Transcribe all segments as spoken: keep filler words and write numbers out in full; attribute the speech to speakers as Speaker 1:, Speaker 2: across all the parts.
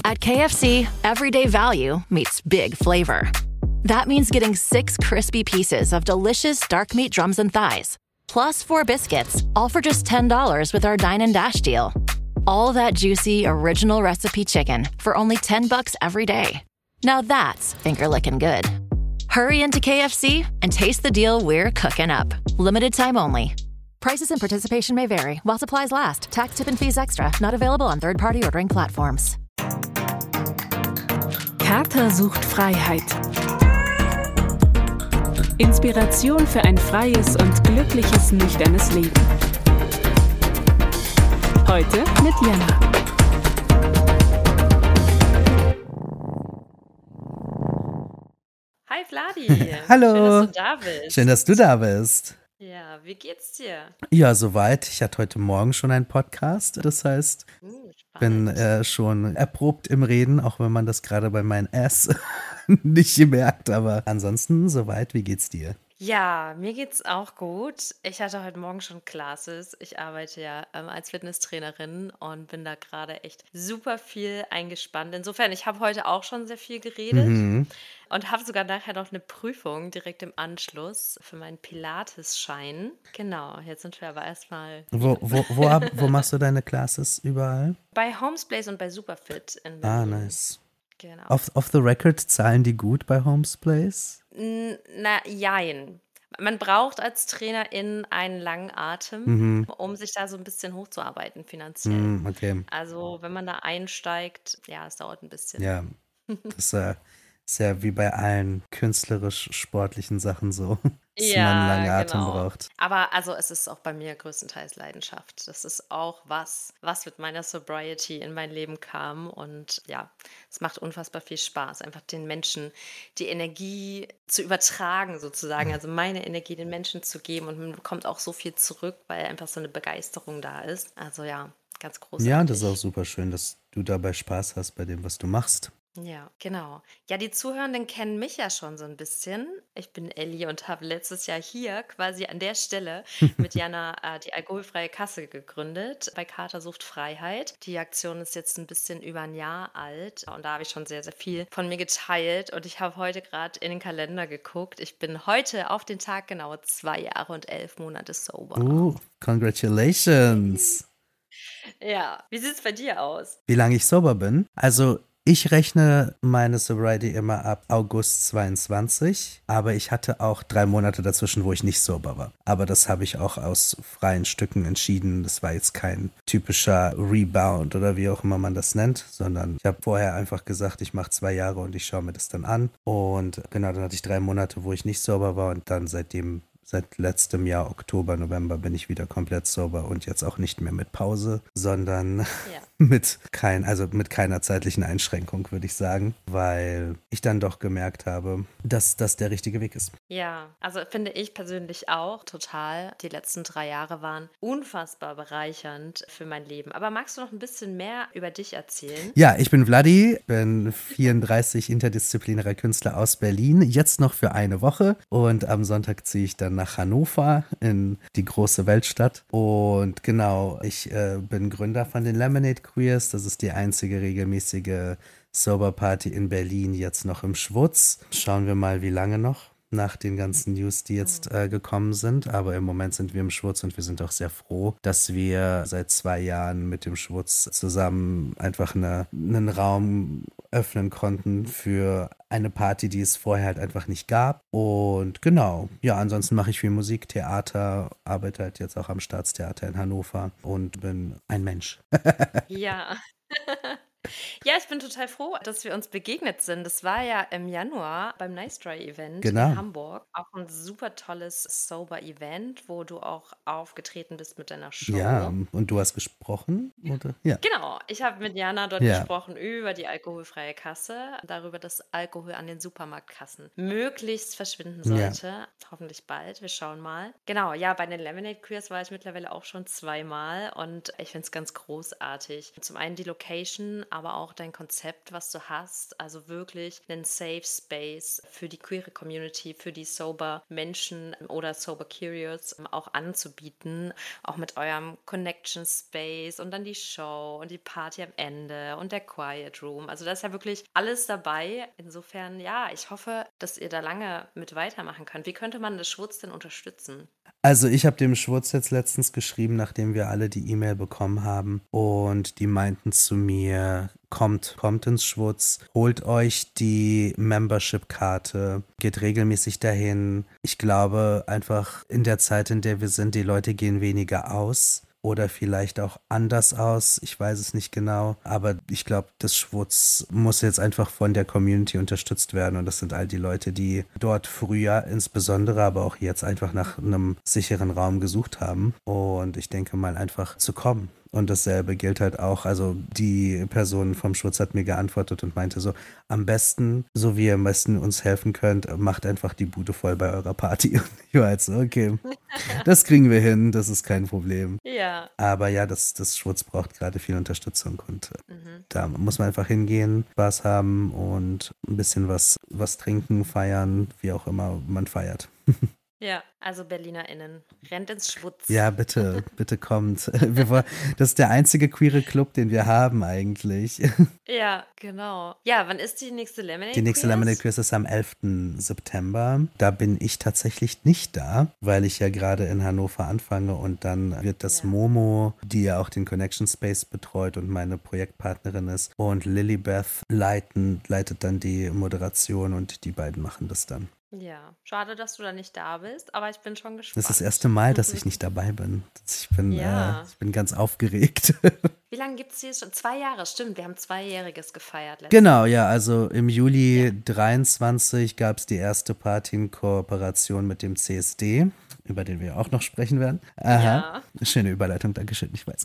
Speaker 1: At K F C, everyday value meets big flavor. That means getting six crispy pieces of delicious dark meat drums and thighs, plus four biscuits, all for just ten dollars with our Dine and Dash deal. All that juicy, original recipe chicken for only ten bucks every day. Now that's finger-licking good. Hurry into K F C and taste the deal we're cooking up. Limited time only. Prices and participation may vary while supplies last. Tax, tip, and fees extra. Not available on third-party ordering platforms.
Speaker 2: Kater sucht Freiheit. Inspiration für ein freies und glückliches, nüchternes Leben. Heute mit Jana.
Speaker 3: Hi Vladi.
Speaker 4: Hallo.
Speaker 3: Schön, dass du da bist.
Speaker 4: Schön, dass du da bist.
Speaker 3: Ja, wie geht's dir?
Speaker 4: Ja, soweit. Ich hatte heute Morgen schon einen Podcast. Das heißt,
Speaker 3: Hm,
Speaker 4: bin
Speaker 3: spannend.
Speaker 4: äh, schon erprobt im Reden, auch wenn man das gerade bei meinen Ass nicht merkt. Aber ansonsten soweit. Wie geht's dir?
Speaker 3: Ja, mir geht's auch gut. Ich hatte heute Morgen schon Classes. Ich arbeite ja ähm, als Fitnesstrainerin und bin da gerade echt super viel eingespannt. Insofern, ich habe heute auch schon sehr viel geredet
Speaker 4: Mhm.
Speaker 3: und habe sogar nachher noch eine Prüfung direkt im Anschluss für meinen Pilates-Schein. Genau, jetzt sind wir aber erstmal
Speaker 4: Wo, wo, wo, ab, wo machst du deine Classes überall?
Speaker 3: bei Homesplace und bei Superfit in
Speaker 4: Ah,
Speaker 3: Berlin.
Speaker 4: nice.
Speaker 3: Genau.
Speaker 4: Off, off the record, zahlen die gut bei Homes Place?
Speaker 3: N- Na, jein. Man braucht als Trainerin einen langen Atem,
Speaker 4: Mhm.
Speaker 3: um sich da so ein bisschen hochzuarbeiten finanziell.
Speaker 4: Mhm, okay.
Speaker 3: Also, wenn man da einsteigt, ja, es dauert ein bisschen.
Speaker 4: Ja, das äh, ist ja wie bei allen künstlerisch-sportlichen Sachen so, dass man einen langen
Speaker 3: Ja,
Speaker 4: Atem
Speaker 3: genau.
Speaker 4: braucht.
Speaker 3: Aber also es ist auch bei mir größtenteils Leidenschaft. Das ist auch was, was mit meiner Sobriety in mein Leben kam. Und ja, es macht unfassbar viel Spaß, einfach den Menschen die Energie zu übertragen, sozusagen. Also meine Energie den Menschen zu geben. Und man bekommt auch so viel zurück, weil einfach so eine Begeisterung da ist. Also ja, ganz
Speaker 4: Ja, und das ist auch
Speaker 3: großartig.
Speaker 4: super schön, dass du dabei Spaß hast bei dem, was du machst.
Speaker 3: Ja, genau. Ja, die Zuhörenden kennen mich ja schon so ein bisschen. Ich bin Elli und habe letztes Jahr hier quasi an der Stelle mit Jana äh, die alkoholfreie Kasse gegründet bei Kater sucht Freiheit. Die Aktion ist jetzt ein bisschen über ein Jahr alt und da habe ich schon sehr, sehr viel von mir geteilt und ich habe heute gerade in den Kalender geguckt. Ich bin heute auf den Tag genau zwei Jahre und elf Monate sober.
Speaker 4: Uh, congratulations.
Speaker 3: Ja, wie sieht es bei dir aus?
Speaker 4: Wie lange ich sober bin? Also, ich rechne meine Sobriety immer ab August zweiundzwanzig, aber ich hatte auch drei Monate dazwischen, wo ich nicht sober war. Aber das habe ich auch aus freien Stücken entschieden. Das war jetzt kein typischer Rebound oder wie auch immer man das nennt, sondern ich habe vorher einfach gesagt, ich mache zwei Jahre und ich schaue mir das dann an. Und genau, dann hatte ich drei Monate, wo ich nicht sober war und dann seitdem Seit letztem Jahr, Oktober, November, bin ich wieder komplett sober und jetzt auch nicht mehr mit Pause, sondern
Speaker 3: Ja.
Speaker 4: mit kein, also mit keiner zeitlichen Einschränkung, würde ich sagen, weil ich dann doch gemerkt habe, dass das der richtige Weg ist.
Speaker 3: Ja, also finde ich persönlich auch total. Die letzten drei Jahre waren unfassbar bereichernd für mein Leben. Aber magst du noch ein bisschen mehr über dich erzählen?
Speaker 4: Ja, ich bin Vladi, bin vierunddreißig, interdisziplinärer Künstler aus Berlin, jetzt noch für eine Woche und am Sonntag ziehe ich dann nach Hannover in die große Weltstadt und genau, ich äh, bin Gründer von den Lemonade Queers, das ist die einzige regelmäßige Sober Party in Berlin, jetzt noch im Schwutz. Schauen wir mal, wie lange noch. Nach den ganzen News, die jetzt äh, gekommen sind. Aber im Moment sind wir im Schwutz und wir sind auch sehr froh, dass wir seit zwei Jahren mit dem Schwutz zusammen einfach eine, einen Raum öffnen konnten für eine Party, die es vorher halt einfach nicht gab. Und genau, ja, ansonsten mache ich viel Musik, Theater, arbeite halt jetzt auch am Staatstheater in Hannover und bin ein Mensch.
Speaker 3: Ja. Ja, ich bin total froh, dass wir uns begegnet sind. Das war ja im Januar beim Nice Dry Event in
Speaker 4: Genau.
Speaker 3: Hamburg. Auch ein super tolles Sober-Event, wo du auch aufgetreten bist mit deiner Show.
Speaker 4: Ja, und du hast gesprochen, oder? Ja.
Speaker 3: Genau, ich habe mit Jana dort
Speaker 4: Ja.
Speaker 3: gesprochen über die alkoholfreie Kasse, darüber, dass Alkohol an den Supermarktkassen möglichst verschwinden
Speaker 4: Ja.
Speaker 3: sollte. Hoffentlich bald, wir schauen mal. Genau, ja, bei den Lemonade Queers war ich mittlerweile auch schon zweimal und ich finde es ganz großartig. Zum einen die Location, aber auch dein Konzept, was du hast. Also wirklich einen Safe Space für die queere Community, für die sober Menschen oder sober Curious ähm, auch anzubieten. Auch mit eurem Connection Space und dann die Show und die Party am Ende und der Quiet Room. Also da ist ja wirklich alles dabei. Insofern, ja, ich hoffe, dass ihr da lange mit weitermachen könnt. Wie könnte man das Schwutz denn unterstützen?
Speaker 4: Also ich habe dem Schwurz jetzt letztens geschrieben, nachdem wir alle die E-Mail bekommen haben und die meinten zu mir, kommt, kommt ins Schwutz, holt euch die Membership-Karte, geht regelmäßig dahin. Ich glaube einfach in der Zeit, in der wir sind, die Leute gehen weniger aus. Oder vielleicht auch anders aus, ich weiß es nicht genau. Aber ich glaube, das Schwutz muss jetzt einfach von der Community unterstützt werden. Und das sind all die Leute, die dort früher insbesondere, aber auch jetzt einfach nach einem sicheren Raum gesucht haben. Und ich denke mal einfach zu kommen. Und dasselbe gilt halt auch, also die Person vom Schutz hat mir geantwortet und meinte so, am besten, so wie ihr am besten uns helfen könnt, macht einfach die Bude voll bei eurer Party. Und ich war halt so, okay, das kriegen wir hin, das ist kein Problem.
Speaker 3: Ja.
Speaker 4: Aber ja, das, das Schwutz braucht gerade viel Unterstützung und äh,
Speaker 3: Mhm.
Speaker 4: da muss man einfach hingehen, Spaß haben und ein bisschen was, was trinken, feiern, wie auch immer man feiert.
Speaker 3: Ja, also BerlinerInnen, rennt ins Schwutz.
Speaker 4: Ja, bitte, bitte kommt. Wir wollen, das ist der einzige queere Club, den wir haben eigentlich.
Speaker 3: Ja, genau. Ja, wann ist die nächste Lemonade
Speaker 4: Die nächste
Speaker 3: Quiz?
Speaker 4: Lemonade Quiz ist am elften September. Da bin ich tatsächlich nicht da, weil ich ja gerade in Hannover anfange und dann wird das
Speaker 3: Ja.
Speaker 4: Momo, die ja auch den Connection Space betreut und meine Projektpartnerin ist, und Lilybeth leiten, leitet dann die Moderation und die beiden machen das dann.
Speaker 3: Ja, schade, dass du da nicht da bist, aber ich bin schon gespannt.
Speaker 4: Das ist das erste Mal, dass ich nicht dabei bin. Ich bin,
Speaker 3: Ja.
Speaker 4: äh, ich bin ganz aufgeregt.
Speaker 3: Wie lange gibt es die jetzt schon? Zwei Jahre, stimmt. Wir haben Zweijähriges gefeiert letztes
Speaker 4: Genau, ja, also im Juli dreiundzwanzig gab es die erste Party in Kooperation mit dem C S D, über den wir auch noch sprechen werden. Aha.
Speaker 3: Ja.
Speaker 4: Schöne Überleitung, Dankeschön, ich weiß.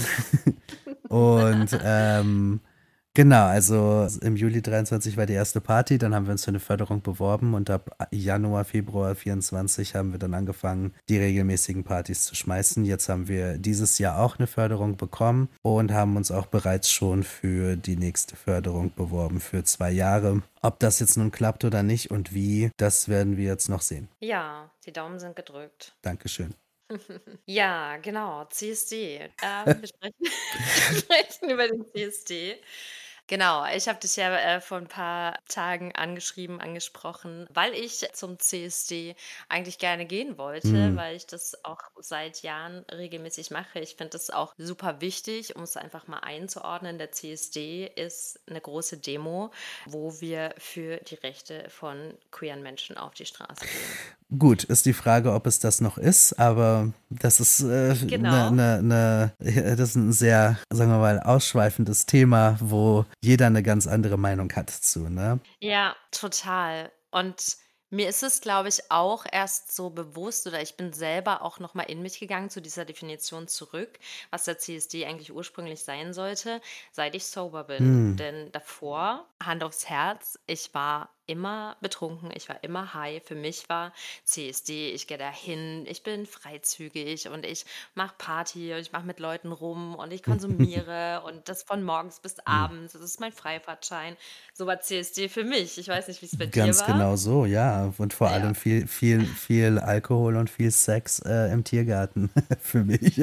Speaker 4: Und ähm, genau, also im Juli dreiundzwanzig war die erste Party, dann haben wir uns für eine Förderung beworben und ab Januar, Februar vierundzwanzig haben wir dann angefangen, die regelmäßigen Partys zu schmeißen. Jetzt haben wir dieses Jahr auch eine Förderung bekommen und haben uns auch bereits schon für die nächste Förderung beworben für zwei Jahre. Ob das jetzt nun klappt oder nicht und wie, das werden wir jetzt noch sehen.
Speaker 3: Ja, die Daumen sind gedrückt.
Speaker 4: Dankeschön.
Speaker 3: Ja, genau, C S D. Ähm, wir sprechen, wir sprechen über den C S D. Genau, ich habe dich ja äh, vor ein paar Tagen angeschrieben, angesprochen, weil ich zum C S D eigentlich gerne gehen wollte,
Speaker 4: Hm.
Speaker 3: weil ich das auch seit Jahren regelmäßig mache. Ich finde das auch super wichtig, um es einfach mal einzuordnen. Der C S D ist eine große Demo, wo wir für die Rechte von queeren Menschen auf die Straße gehen.
Speaker 4: Gut, ist die Frage, ob es das noch ist, aber das ist äh,
Speaker 3: Genau.
Speaker 4: ne, ne, ne, das ist ein sehr, sagen wir mal, ausschweifendes Thema, wo jeder eine ganz andere Meinung hat zu, ne?
Speaker 3: Ja, total. Und mir ist es, glaube ich, auch erst so bewusst oder ich bin selber auch noch mal in mich gegangen zu dieser Definition zurück, was der C S D eigentlich ursprünglich sein sollte, seit ich sober bin.
Speaker 4: Hm.
Speaker 3: Denn davor, Hand aufs Herz, ich war immer betrunken, ich war immer high. Für mich war C S D, ich gehe dahin, ich bin freizügig und ich mache Party und ich mache mit Leuten rum und ich konsumiere und das von morgens bis abends. Das ist mein Freifahrtschein. So war C S D für mich. Ich weiß nicht, wie es bei dir
Speaker 4: Ganz
Speaker 3: war.
Speaker 4: genau so, ja. Und vor
Speaker 3: Ja.
Speaker 4: allem viel, viel, viel Alkohol und viel Sex äh, im Tiergarten für mich.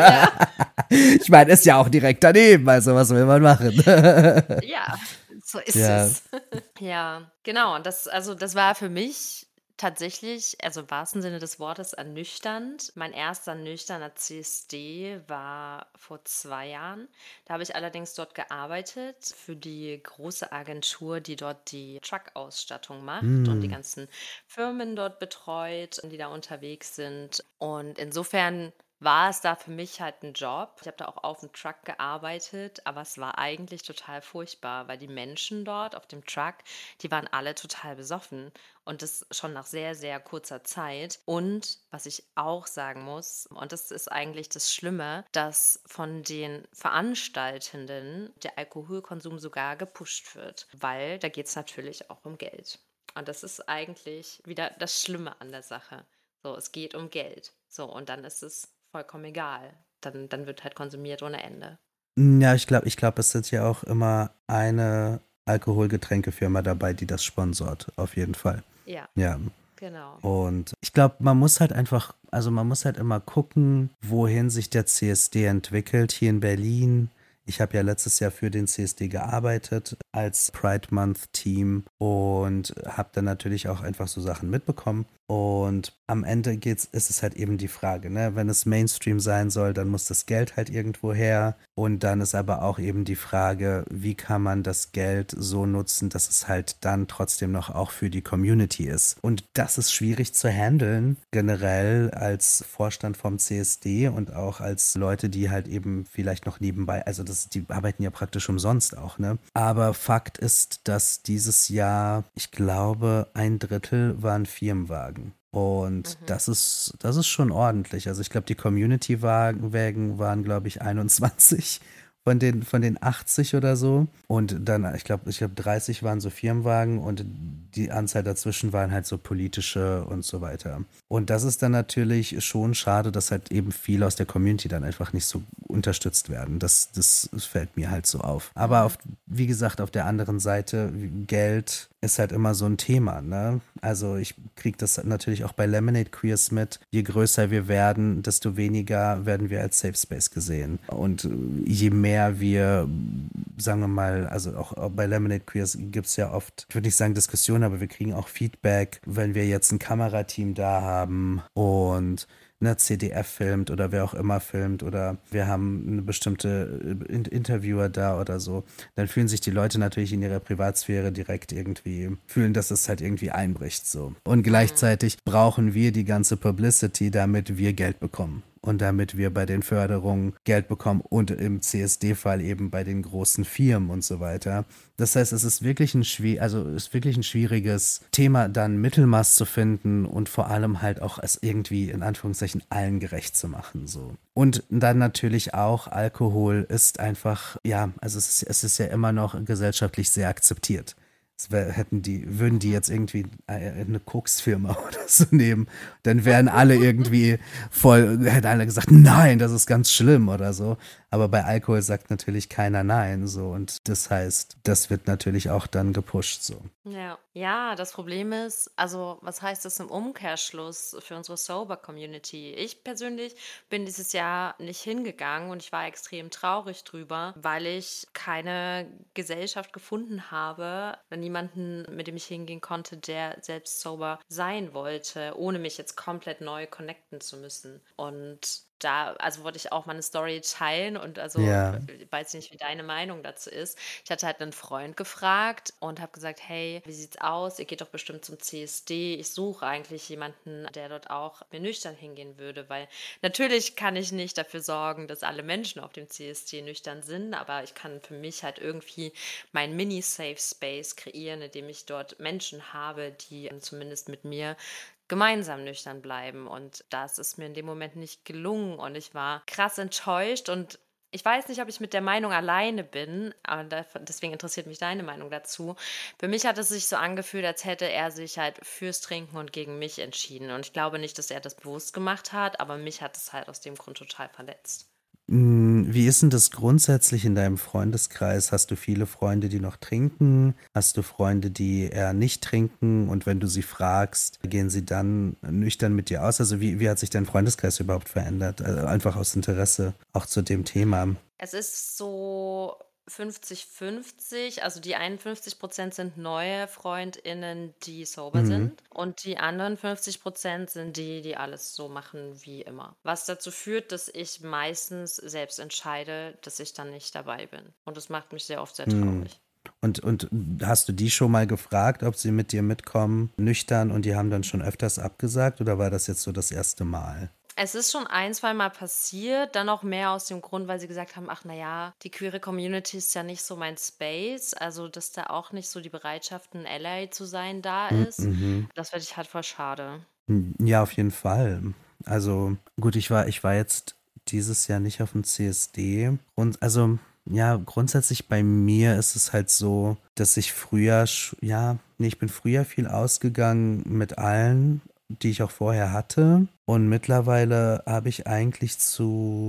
Speaker 4: Ich meine, ist ja auch direkt daneben, also was will man machen?
Speaker 3: Ja, so ist
Speaker 4: Ja.
Speaker 3: es. Ja, genau. Und das, also das war für mich tatsächlich, also im wahrsten Sinne des Wortes, ernüchternd. Mein erster nüchterner C S D war vor zwei Jahren. Da habe ich allerdings dort gearbeitet für die große Agentur, die dort die Truck-Ausstattung macht und die
Speaker 4: Hm.
Speaker 3: ganzen Firmen dort betreut, die da unterwegs sind. Und insofern war es da für mich halt ein Job. Ich habe da auch auf dem Truck gearbeitet, aber es war eigentlich total furchtbar, weil die Menschen dort auf dem Truck, die waren alle total besoffen und das schon nach sehr, sehr kurzer Zeit. Und was ich auch sagen muss, und das ist eigentlich das Schlimme, dass von den Veranstaltenden der Alkoholkonsum sogar gepusht wird, weil da geht es natürlich auch um Geld. Und das ist eigentlich wieder das Schlimme an der Sache. So, es geht um Geld. So, und dann ist es vollkommen egal. Dann, dann wird halt konsumiert ohne Ende.
Speaker 4: Ja, ich glaube, ich glaube, es sind ja auch immer eine Alkoholgetränkefirma dabei, die das sponsort, auf jeden Fall.
Speaker 3: Ja,
Speaker 4: Ja.
Speaker 3: genau.
Speaker 4: Und ich glaube, man muss halt einfach, also man muss halt immer gucken, wohin sich der C S D entwickelt. Hier in Berlin. Ich habe ja letztes Jahr für den C S D gearbeitet als Pride Month Team und habe dann natürlich auch einfach so Sachen mitbekommen. Und am Ende geht's, ist es halt eben die Frage, ne? Wenn es Mainstream sein soll, dann muss das Geld halt irgendwo her. Und dann ist aber auch eben die Frage, wie kann man das Geld so nutzen, dass es halt dann trotzdem noch auch für die Community ist. Und das ist schwierig zu handeln, generell als Vorstand vom C S D und auch als Leute, die halt eben vielleicht noch nebenbei, also das, die arbeiten ja praktisch umsonst auch, ne? Aber Fakt ist, dass dieses Jahr, ich glaube, ein Drittel waren Firmenwagen. Und
Speaker 3: Mhm.
Speaker 4: das ist, das ist schon ordentlich. Also ich glaube, die Community-Wagen waren, glaube ich, einundzwanzig von den, von den achtzig oder so. Und dann, ich glaube, ich glaube, dreißig waren so Firmenwagen und die Anzahl dazwischen waren halt so politische und so weiter. Und das ist dann natürlich schon schade, dass halt eben viele aus der Community dann einfach nicht so unterstützt werden. Das, das fällt mir halt so auf. Aber auf, wie gesagt, auf der anderen Seite, Geld ist halt immer so ein Thema, ne? Also ich kriege das natürlich auch bei Lemonade Queers mit. Je größer wir werden, desto weniger werden wir als Safe Space gesehen. Und je mehr wir, sagen wir mal, also auch bei Lemonade Queers gibt es ja oft, ich würde nicht sagen Diskussionen, aber wir kriegen auch Feedback, wenn wir jetzt ein Kamerateam da haben und eine C D F filmt oder wer auch immer filmt oder wir haben eine bestimmte Interviewer da oder so, dann fühlen sich die Leute natürlich in ihrer Privatsphäre direkt irgendwie, fühlen, dass es halt irgendwie einbricht so. Und gleichzeitig brauchen wir die ganze Publicity, damit wir Geld bekommen. Und damit wir bei den Förderungen Geld bekommen und im C S D-Fall eben bei den großen Firmen und so weiter. Das heißt, es ist wirklich ein schwi- also es ist wirklich ein schwieriges Thema, dann Mittelmaß zu finden und vor allem halt auch es irgendwie in Anführungszeichen allen gerecht zu machen. So. Und dann natürlich auch Alkohol ist einfach, ja, also es ist, es ist ja immer noch gesellschaftlich sehr akzeptiert. Es wär, hätten die, würden die jetzt irgendwie eine Koksfirma oder so nehmen, dann wären alle irgendwie voll, hätten alle gesagt, nein, das ist ganz schlimm oder so. Aber bei Alkohol sagt natürlich keiner nein, so. Und das heißt, das wird natürlich auch dann gepusht, so.
Speaker 3: Ja. Ja, das Problem ist, also was heißt das im Umkehrschluss für unsere Sober-Community? Ich persönlich bin dieses Jahr nicht hingegangen und ich war extrem traurig drüber, weil ich keine Gesellschaft gefunden habe, niemanden, mit dem ich hingehen konnte, der selbst sober sein wollte, ohne mich jetzt komplett neu connecten zu müssen. Und da, also wollte ich auch meine Story teilen und also
Speaker 4: Ja.
Speaker 3: ich weiß nicht, wie deine Meinung dazu ist. Ich hatte halt einen Freund gefragt und habe gesagt, hey, wie sieht's aus? Ihr geht doch bestimmt zum C S D. Ich suche eigentlich jemanden, der dort auch mir nüchtern hingehen würde, weil natürlich kann ich nicht dafür sorgen, dass alle Menschen auf dem C S D nüchtern sind, aber ich kann für mich halt irgendwie meinen Mini-Safe-Space kreieren, in dem ich dort Menschen habe, die zumindest mit mir gemeinsam nüchtern bleiben. Und das ist mir in dem Moment nicht gelungen. Und ich war krass enttäuscht. Und ich weiß nicht, ob ich mit der Meinung alleine bin, aber da, deswegen interessiert mich deine Meinung dazu. Für mich hat es sich so angefühlt, als hätte er sich halt fürs Trinken und gegen mich entschieden. Und ich glaube nicht, dass er das bewusst gemacht hat, aber mich hat es halt aus dem Grund total verletzt.
Speaker 4: Wie ist denn das grundsätzlich in deinem Freundeskreis? Hast du viele Freunde, die noch trinken? Hast du Freunde, die eher nicht trinken? Und wenn du sie fragst, gehen sie dann nüchtern mit dir aus? Also wie, wie hat sich dein Freundeskreis überhaupt verändert? Also einfach aus Interesse auch zu dem Thema.
Speaker 3: Es ist so fünfzig fünfzig, also die einundfünfzig Prozent sind neue FreundInnen, die sober
Speaker 4: Mhm.
Speaker 3: sind und die anderen fünfzig Prozent sind die, die alles so machen wie immer. Was dazu führt, dass ich meistens selbst entscheide, dass ich dann nicht dabei bin. Und das macht mich sehr oft sehr
Speaker 4: Mhm.
Speaker 3: traurig.
Speaker 4: Und, und hast du die schon mal gefragt, ob sie mit dir mitkommen, nüchtern, und die haben dann schon öfters abgesagt, oder war das jetzt so das erste Mal?
Speaker 3: Es ist schon ein, zwei Mal passiert, dann auch mehr aus dem Grund, weil sie gesagt haben, ach naja, die queere Community ist ja nicht so mein Space, also dass da auch nicht so die Bereitschaft, ein Ally zu sein, da ist.
Speaker 4: Mhm.
Speaker 3: Das finde ich halt voll schade.
Speaker 4: Ja, auf jeden Fall. Also gut, ich war, ich war jetzt dieses Jahr nicht auf dem C S D. Und also, ja, grundsätzlich bei mir ist es halt so, dass ich früher, sch- ja, nee, ich bin früher viel ausgegangen mit allen, die ich auch vorher hatte. Und mittlerweile habe ich eigentlich zu,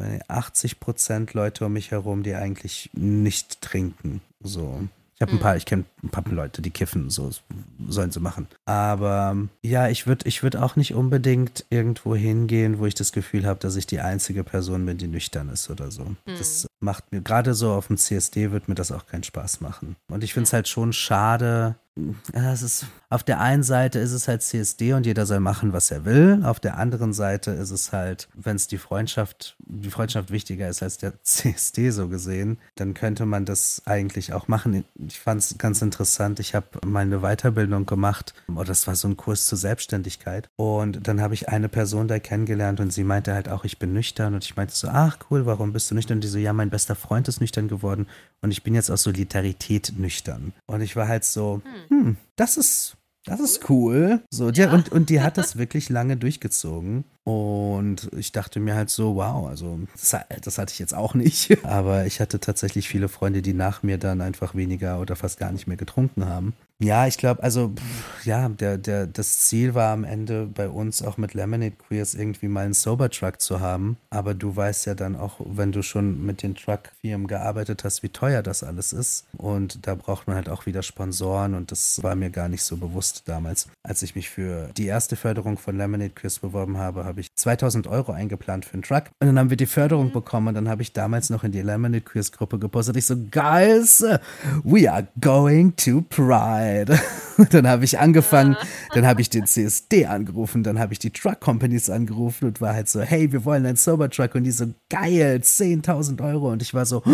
Speaker 4: achtzig Prozent Leute um mich herum, die eigentlich nicht trinken. So. Ich habe ein paar, ich kenne ein paar Leute, die kiffen, so sollen sie machen. Aber ja, ich würde ich würd auch nicht unbedingt irgendwo hingehen, wo ich das Gefühl habe, dass ich die einzige Person bin, die nüchtern ist oder so. Mhm. Das macht mir, gerade so auf dem C S D wird mir das auch keinen Spaß machen. Und ich finde es ja. halt schon schade. Ja, es ist, auf der einen Seite ist es halt C S D und jeder soll machen, was er will. Auf der anderen Seite ist es halt, wenn es die Freundschaft, die Freundschaft wichtiger ist als der C S D so gesehen, dann könnte man das eigentlich auch machen. Ich fand es ganz interessant. Ich habe mal eine Weiterbildung gemacht, oder das war so ein Kurs zur Selbstständigkeit. Und dann habe ich eine Person da kennengelernt und sie meinte halt auch, ich bin nüchtern. Und ich meinte so, ach cool, warum bist du nüchtern? Und die so, ja, mein bester Freund ist nüchtern geworden und ich bin jetzt aus Solidarität nüchtern. Und ich war halt so, hm, hm das ist, das ist cool. So, die, ja. und, und die hat das wirklich lange durchgezogen. Und ich dachte mir halt so, wow, also das, das hatte ich jetzt auch nicht. Aber ich hatte tatsächlich viele Freunde, die nach mir dann einfach weniger oder fast gar nicht mehr getrunken haben. Ja, ich glaube, also, pff, ja, der, der, das Ziel war am Ende bei uns auch mit Lemonade Queers irgendwie mal einen Sober-Truck zu haben. Aber du weißt ja dann auch, wenn du schon mit den Truck-Firmen gearbeitet hast, wie teuer das alles ist. Und da braucht man halt auch wieder Sponsoren und das war mir gar nicht so bewusst damals. Als ich mich für die erste Förderung von Lemonade Queers beworben habe, habe ich zweitausend Euro eingeplant für einen Truck. Und dann haben wir die Förderung bekommen und dann habe ich damals noch in die Lemonade Queers Gruppe gepostet. Ich so, guys, we are going to Pride. Dann habe ich angefangen, dann habe ich den C S D angerufen, dann habe ich die Truck Companies angerufen und war halt so, hey, wir wollen einen Sober Truck und die so, geil, zehntausend Euro und ich war so,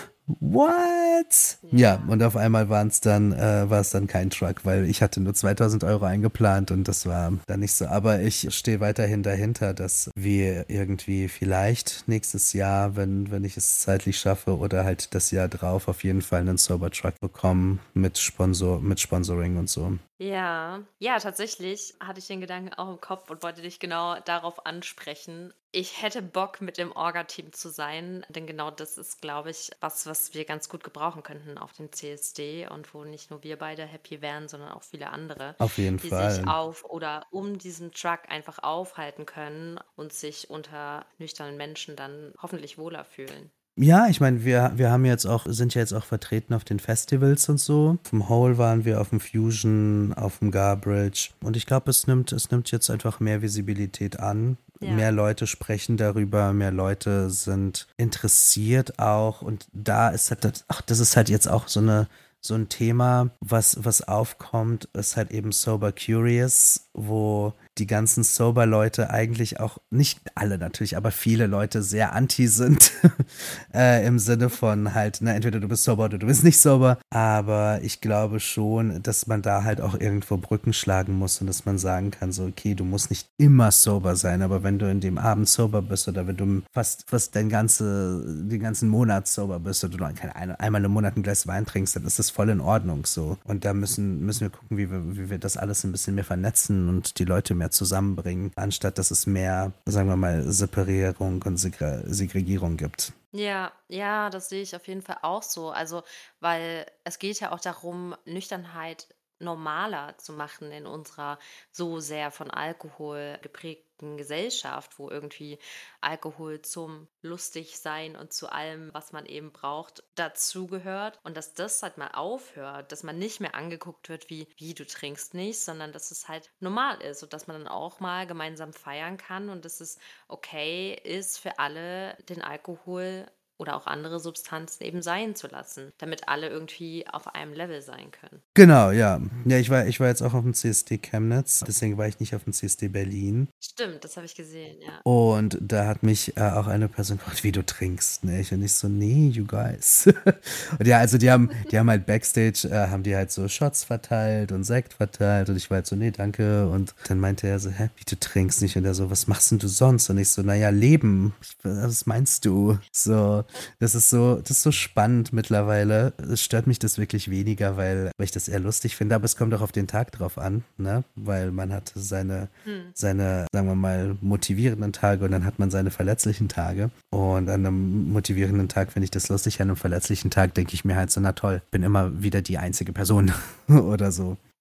Speaker 4: what? Ja, ja und auf einmal waren es dann, äh, war es dann kein Truck, weil ich hatte nur zweitausend Euro eingeplant und das war dann nicht so. Aber ich stehe weiterhin dahinter, dass wir irgendwie vielleicht nächstes Jahr, wenn, wenn ich es zeitlich schaffe oder halt das Jahr drauf, auf jeden Fall einen Sober Truck bekommen mit Sponsor, mit Sponsoring und so.
Speaker 3: Ja, ja, tatsächlich hatte ich den Gedanken auch im Kopf und wollte dich genau darauf ansprechen. Ich hätte Bock, mit dem Orga-Team zu sein, denn genau das ist, glaube ich, was, was wir ganz gut gebrauchen könnten auf dem C S D und wo nicht nur wir beide happy wären, sondern auch viele andere,
Speaker 4: Auf jeden
Speaker 3: die
Speaker 4: Fall.
Speaker 3: sich auf oder um diesen Truck einfach aufhalten können und sich unter nüchternen Menschen dann hoffentlich wohler fühlen.
Speaker 4: Ja, ich meine, wir, wir haben jetzt auch, sind ja jetzt auch vertreten auf den Festivals und so. Auf dem Hole waren wir, auf dem Fusion, auf dem Garbridge. Und ich glaube, es nimmt, es nimmt jetzt einfach mehr Visibilität an. Ja. Mehr Leute sprechen darüber, mehr Leute sind interessiert auch. Und da ist halt, das, ach, das ist halt jetzt auch so eine, so ein Thema, was, was aufkommt, ist halt eben Sober Curious, wo die ganzen Sober-Leute eigentlich auch, nicht alle natürlich, aber viele Leute sehr anti sind, äh, im Sinne von halt, na, entweder du bist sober oder du bist nicht sober, aber ich glaube schon, dass man da halt auch irgendwo Brücken schlagen muss und dass man sagen kann, so, okay, du musst nicht immer sober sein, aber wenn du in dem Abend sober bist oder wenn du fast, fast den, ganze, den ganzen Monat sober bist oder du keine, einmal im Monat ein Glas Wein trinkst, dann ist das voll in Ordnung so. Und da müssen, müssen wir gucken, wie wir, wie wir das alles ein bisschen mehr vernetzen und die Leute mehr zusammenbringen, anstatt dass es mehr, sagen wir mal, Separierung und Segre- Segregierung gibt.
Speaker 3: Ja, ja, das sehe ich auf jeden Fall auch so. Also, weil es geht ja auch darum, Nüchternheit normaler zu machen in unserer so sehr von Alkohol geprägten Gesellschaft, wo irgendwie Alkohol zum Lustigsein und zu allem, was man eben braucht, dazugehört. Und dass das halt mal aufhört, dass man nicht mehr angeguckt wird wie, wie du trinkst nicht, sondern dass es halt normal ist und dass man dann auch mal gemeinsam feiern kann und dass es okay ist für alle, den Alkohol oder auch andere Substanzen eben sein zu lassen, damit alle irgendwie auf einem Level sein können.
Speaker 4: Genau, ja. Ja, ich war, ich war jetzt auch auf dem C S D Chemnitz, deswegen war ich nicht auf dem C S D Berlin.
Speaker 3: Stimmt, das habe ich gesehen, ja.
Speaker 4: Und da hat mich äh, auch eine Person gefragt, wie du trinkst, ne? Und ich so, nee, you guys. Und ja, also die haben, die haben halt Backstage, äh, haben die halt so Shots verteilt und Sekt verteilt und ich war halt so, nee, danke. Und dann meinte er so, hä, wie du trinkst nicht? Und er so, was machst denn du sonst? Und ich so, naja, leben. Ich, was meinst du? So, das ist so, das ist so spannend mittlerweile. Es stört mich das wirklich weniger, weil, weil ich das eher lustig finde, aber es kommt auch auf den Tag drauf an, ne? Weil man hat seine, hm. seine, sagen wir mal, motivierenden Tage und dann hat man seine verletzlichen Tage. Und an einem motivierenden Tag finde ich das lustig, an einem verletzlichen Tag denke ich mir halt so, na toll, bin immer wieder die einzige Person oder so.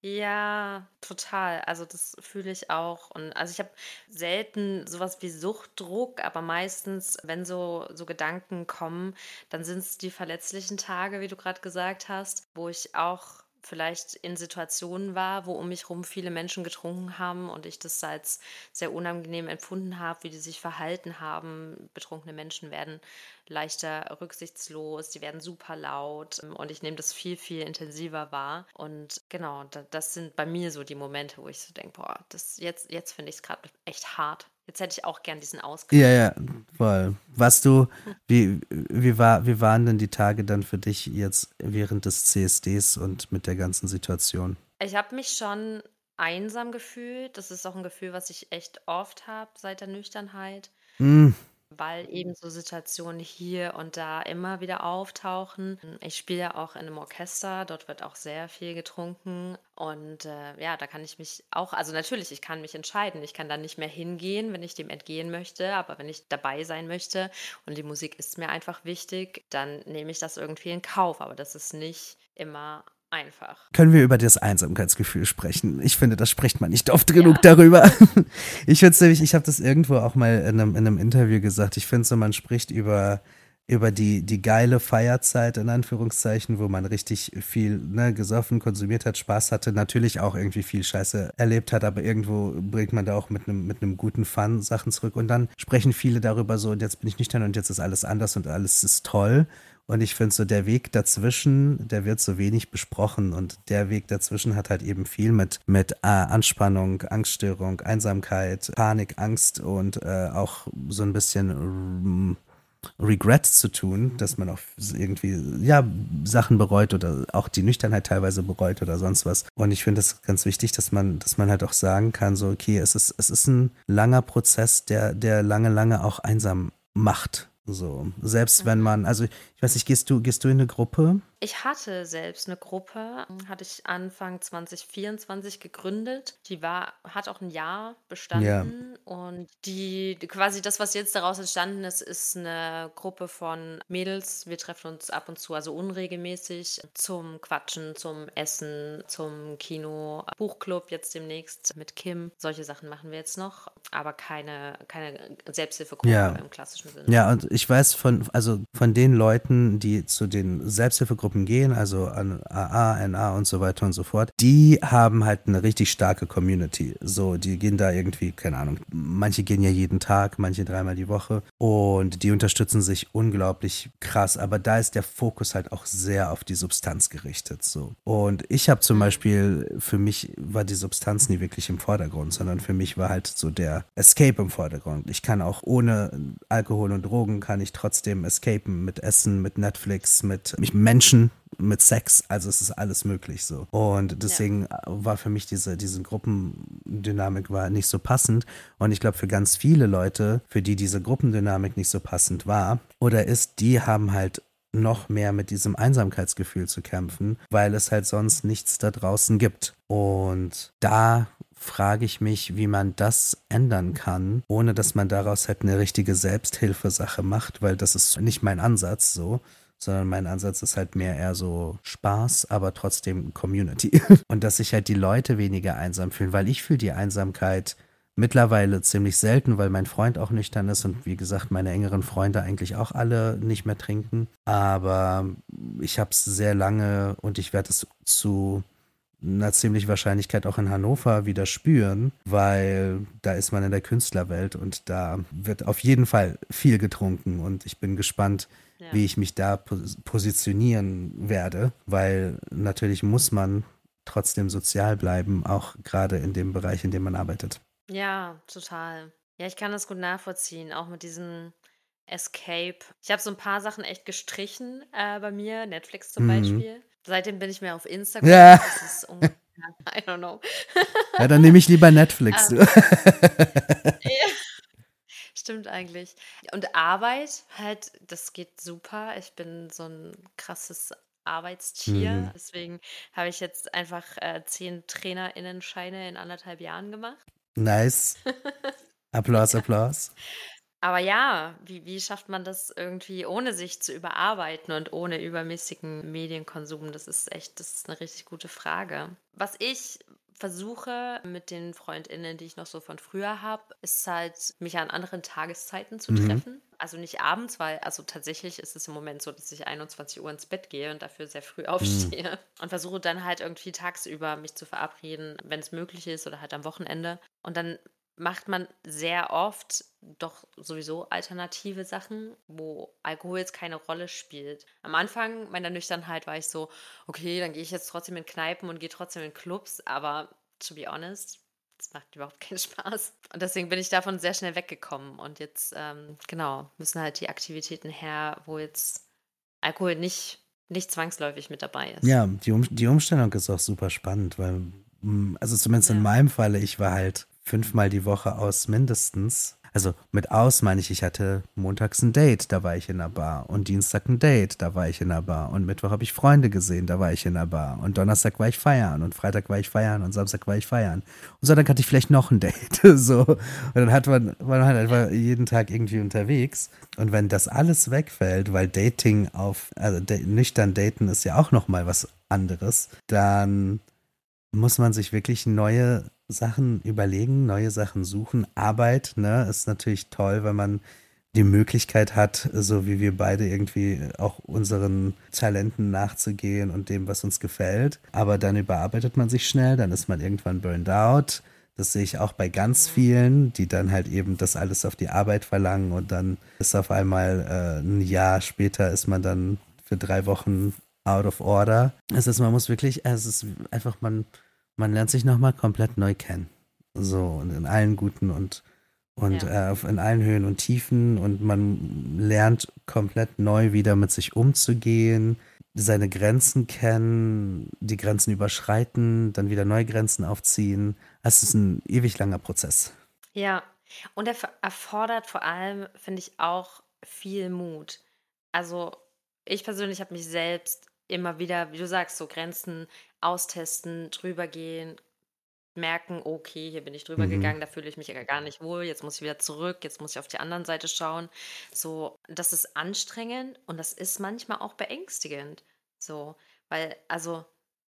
Speaker 3: Ja, total. Also, das fühle ich auch. Und also, ich habe selten sowas wie Suchtdruck, aber meistens, wenn so so Gedanken kommen, dann sind es die verletzlichen Tage, wie du gerade gesagt hast, wo ich auch vielleicht in Situationen war, wo um mich rum viele Menschen getrunken haben und ich das als sehr unangenehm empfunden habe, wie die sich verhalten haben. Betrunkene Menschen werden leichter rücksichtslos, die werden super laut, ähm, und ich nehme das viel, viel intensiver wahr. Und genau, da, das sind bei mir so die Momente, wo ich so denke, boah, das jetzt, jetzt finde ich es gerade echt hart. Jetzt hätte ich auch gern diesen
Speaker 4: Ja,
Speaker 3: Ausgleich.
Speaker 4: ja, voll. Warst du, wie, wie war, wie waren denn die Tage dann für dich jetzt während des C S Ds und mit der ganzen Situation?
Speaker 3: Ich habe mich schon einsam gefühlt. Das ist auch ein Gefühl, was ich echt oft habe seit der Nüchternheit.
Speaker 4: Hm,
Speaker 3: Weil eben so Situationen hier und da immer wieder auftauchen. Ich spiele ja auch in einem Orchester, dort wird auch sehr viel getrunken und, äh, ja, da kann ich mich auch also natürlich, ich kann mich entscheiden. Ich kann dann nicht mehr hingehen, wenn ich dem entgehen möchte, aber wenn ich dabei sein möchte und die Musik ist mir einfach wichtig, dann nehme ich das irgendwie in Kauf, aber das ist nicht immer einfach.
Speaker 4: Können wir über das Einsamkeitsgefühl sprechen? Ich finde, das spricht man nicht oft genug
Speaker 3: Ja.
Speaker 4: darüber. Ich finde es nämlich, ich habe das irgendwo auch mal in einem, in einem Interview gesagt. Ich finde so, man spricht über, über die, die geile Feierzeit, in Anführungszeichen, wo man richtig viel ne, gesoffen, konsumiert hat, Spaß hatte, natürlich auch irgendwie viel Scheiße erlebt hat, aber irgendwo bringt man da auch mit einem, mit einem guten Fun Sachen zurück. Und dann sprechen viele darüber so, und jetzt bin ich nüchtern und jetzt ist alles anders und alles ist toll. Und ich finde so, der Weg dazwischen, der wird so wenig besprochen. Und der Weg dazwischen hat halt eben viel mit, mit äh, Anspannung, Angststörung, Einsamkeit, Panik, Angst und äh, auch so ein bisschen ähm, Regret zu tun, dass man auch irgendwie, ja, Sachen bereut oder auch die Nüchternheit teilweise bereut oder sonst was. Und ich finde es ganz wichtig, dass man, dass man halt auch sagen kann, so, okay, es ist, es ist ein langer Prozess, der, der lange, lange auch einsam macht. So, selbst wenn
Speaker 3: Mhm.
Speaker 4: man, also ich weiß nicht, gehst du, gehst du in eine Gruppe?
Speaker 3: Ich hatte selbst eine Gruppe, hm, hatte ich Anfang zwanzig vierundzwanzig gegründet. Die war hat auch ein Jahr
Speaker 4: Ja,
Speaker 3: bestanden und die die quasi das, was jetzt daraus entstanden ist, ist eine Gruppe von Mädels. Wir treffen uns ab und zu, also unregelmäßig, zum Quatschen, zum Essen, zum Kino, Buchclub jetzt demnächst mit Kim. Solche Sachen machen wir jetzt noch, aber keine keine Selbsthilfegruppe
Speaker 4: ja.
Speaker 3: im klassischen Sinne.
Speaker 4: Ja, und ich weiß von, also von den Leuten, die zu den Selbsthilfegruppen gehen, also an A A, N A und so weiter und so fort, die haben halt eine richtig starke Community. So, die gehen da irgendwie, keine Ahnung, manche gehen ja jeden Tag, manche dreimal die Woche und die unterstützen sich unglaublich krass. Aber da ist der Fokus halt auch sehr auf die Substanz gerichtet. So. Und ich habe zum
Speaker 3: Mhm.
Speaker 4: Beispiel, für mich war die Substanz nie wirklich im Vordergrund, sondern für mich war halt so der Escape im Vordergrund. Ich kann auch ohne Alkohol und Drogen kann ich trotzdem escapen mit Essen, mit Netflix, mit mich Menschen, mit Sex. Also es ist alles möglich so. Und
Speaker 3: Ja.
Speaker 4: deswegen war für mich diese, diese Gruppendynamik war nicht so passend. Und ich glaube, für ganz viele Leute, für die diese Gruppendynamik nicht so passend war oder ist, die haben halt noch mehr mit diesem Einsamkeitsgefühl zu kämpfen, weil es halt sonst nichts da draußen gibt. Und da frage ich mich, wie man das ändern kann, ohne dass man daraus halt eine richtige Selbsthilfesache macht, weil das ist nicht mein Ansatz so, sondern mein Ansatz ist halt mehr eher so Spaß, aber trotzdem Community. Und dass sich halt die Leute weniger einsam fühlen, weil ich fühle die Einsamkeit mittlerweile ziemlich selten, weil mein Freund auch nüchtern ist und wie gesagt, meine engeren Freunde eigentlich auch alle nicht mehr trinken. Aber ich habe es sehr lange und ich werde es zu einer ziemlich Wahrscheinlichkeit auch in Hannover wieder spüren, weil da ist man in der Künstlerwelt und da wird auf jeden Fall viel getrunken und ich bin gespannt,
Speaker 3: Ja.
Speaker 4: wie ich mich da pos positionieren werde, weil natürlich muss man trotzdem sozial bleiben, auch gerade in dem Bereich, in dem man arbeitet.
Speaker 3: Ja, total. Ja, ich kann das gut nachvollziehen, auch mit diesem Escape. Ich habe so ein paar Sachen echt gestrichen, äh, bei mir, Netflix zum
Speaker 4: Mhm.
Speaker 3: Beispiel. Seitdem bin ich mehr auf
Speaker 4: Ja,
Speaker 3: Instagram. Es ist ungefähr I don't know.
Speaker 4: ja, dann nehme ich lieber Netflix.
Speaker 3: Ähm,
Speaker 4: Du.
Speaker 3: ja, stimmt eigentlich. Und Arbeit halt, das geht super. Ich bin so ein krasses Arbeitstier.
Speaker 4: Mhm.
Speaker 3: Deswegen habe ich jetzt einfach, äh, zehn TrainerInnenscheine in anderthalb Jahren gemacht.
Speaker 4: Nice. Applaus,
Speaker 3: Ja.
Speaker 4: Applaus.
Speaker 3: Aber ja, wie wie schafft man das irgendwie, ohne sich zu überarbeiten und ohne übermäßigen Medienkonsum? Das ist echt das ist 'ne richtig gute Frage. Was ich versuche mit den FreundInnen, die ich noch so von früher habe, ist halt, mich an anderen Tageszeiten zu
Speaker 4: Mhm.
Speaker 3: treffen. Also nicht abends, weil also tatsächlich ist es im Moment so, dass ich einundzwanzig Uhr ins Bett gehe und dafür sehr früh
Speaker 4: Mhm.
Speaker 3: aufstehe und versuche dann halt irgendwie tagsüber mich zu verabreden, wenn es möglich ist oder halt am Wochenende. Und dann macht man sehr oft doch sowieso alternative Sachen, wo Alkohol jetzt keine Rolle spielt. Am Anfang meiner Nüchternheit war ich so: „Okay, dann gehe ich jetzt trotzdem in Kneipen und gehe trotzdem in Clubs“, aber to be honest, das macht überhaupt keinen Spaß. Und deswegen bin ich davon sehr schnell weggekommen und jetzt, ähm, genau, müssen halt die Aktivitäten her, wo jetzt Alkohol nicht nicht zwangsläufig mit dabei ist.
Speaker 4: Ja, die, um die Umstellung ist auch super spannend, weil, mm, also zumindest in
Speaker 3: Ja.
Speaker 4: meinem Falle, ich war halt fünfmal die Woche aus mindestens. Also mit aus meine ich, ich hatte montags ein Date, da war ich in der Bar. Und Dienstag ein Date, da war ich in der Bar. Und Mittwoch habe ich Freunde gesehen, da war ich in der Bar. Und Donnerstag war ich feiern. Und Freitag war ich feiern. Und Samstag war ich feiern. Und Sonntag hatte ich vielleicht noch ein Date. So. Und dann hat man, war man halt einfach jeden Tag irgendwie unterwegs. Und wenn das alles wegfällt, weil Dating auf, also da, nüchtern daten ist ja auch nochmal was anderes, dann muss man sich wirklich neue Sachen überlegen, neue Sachen suchen. Arbeit, ne, ist natürlich toll, wenn man die Möglichkeit hat, so wie wir beide irgendwie auch unseren Talenten nachzugehen und dem, was uns gefällt. Aber dann überarbeitet man sich schnell, dann ist man irgendwann burned out. Das sehe ich auch bei ganz
Speaker 3: Mhm.
Speaker 4: vielen, die dann halt eben das alles auf die Arbeit verlangen und dann ist auf einmal äh, ein Jahr später ist man dann für drei Wochen out of order. Es ist, man muss wirklich, es ist einfach, man, man lernt sich nochmal komplett neu kennen. So, und in allen guten und, und
Speaker 3: Ja.
Speaker 4: äh, auf- in allen Höhen und Tiefen und man lernt komplett neu wieder mit sich umzugehen, seine Grenzen kennen, die Grenzen überschreiten, dann wieder neue Grenzen aufziehen. Es ist ein ewig langer Prozess.
Speaker 3: Ja, und er ver erfordert vor allem, finde ich, auch viel Mut. Also, ich persönlich habe mich selbst immer wieder, wie du sagst, so Grenzen austesten, drüber gehen, merken: „Okay, hier bin ich drüber
Speaker 4: Mhm.
Speaker 3: gegangen, da fühle ich mich ja gar nicht wohl, jetzt muss ich wieder zurück, jetzt muss ich auf die anderen Seite schauen.“ So, das ist anstrengend und das ist manchmal auch beängstigend. So, weil also,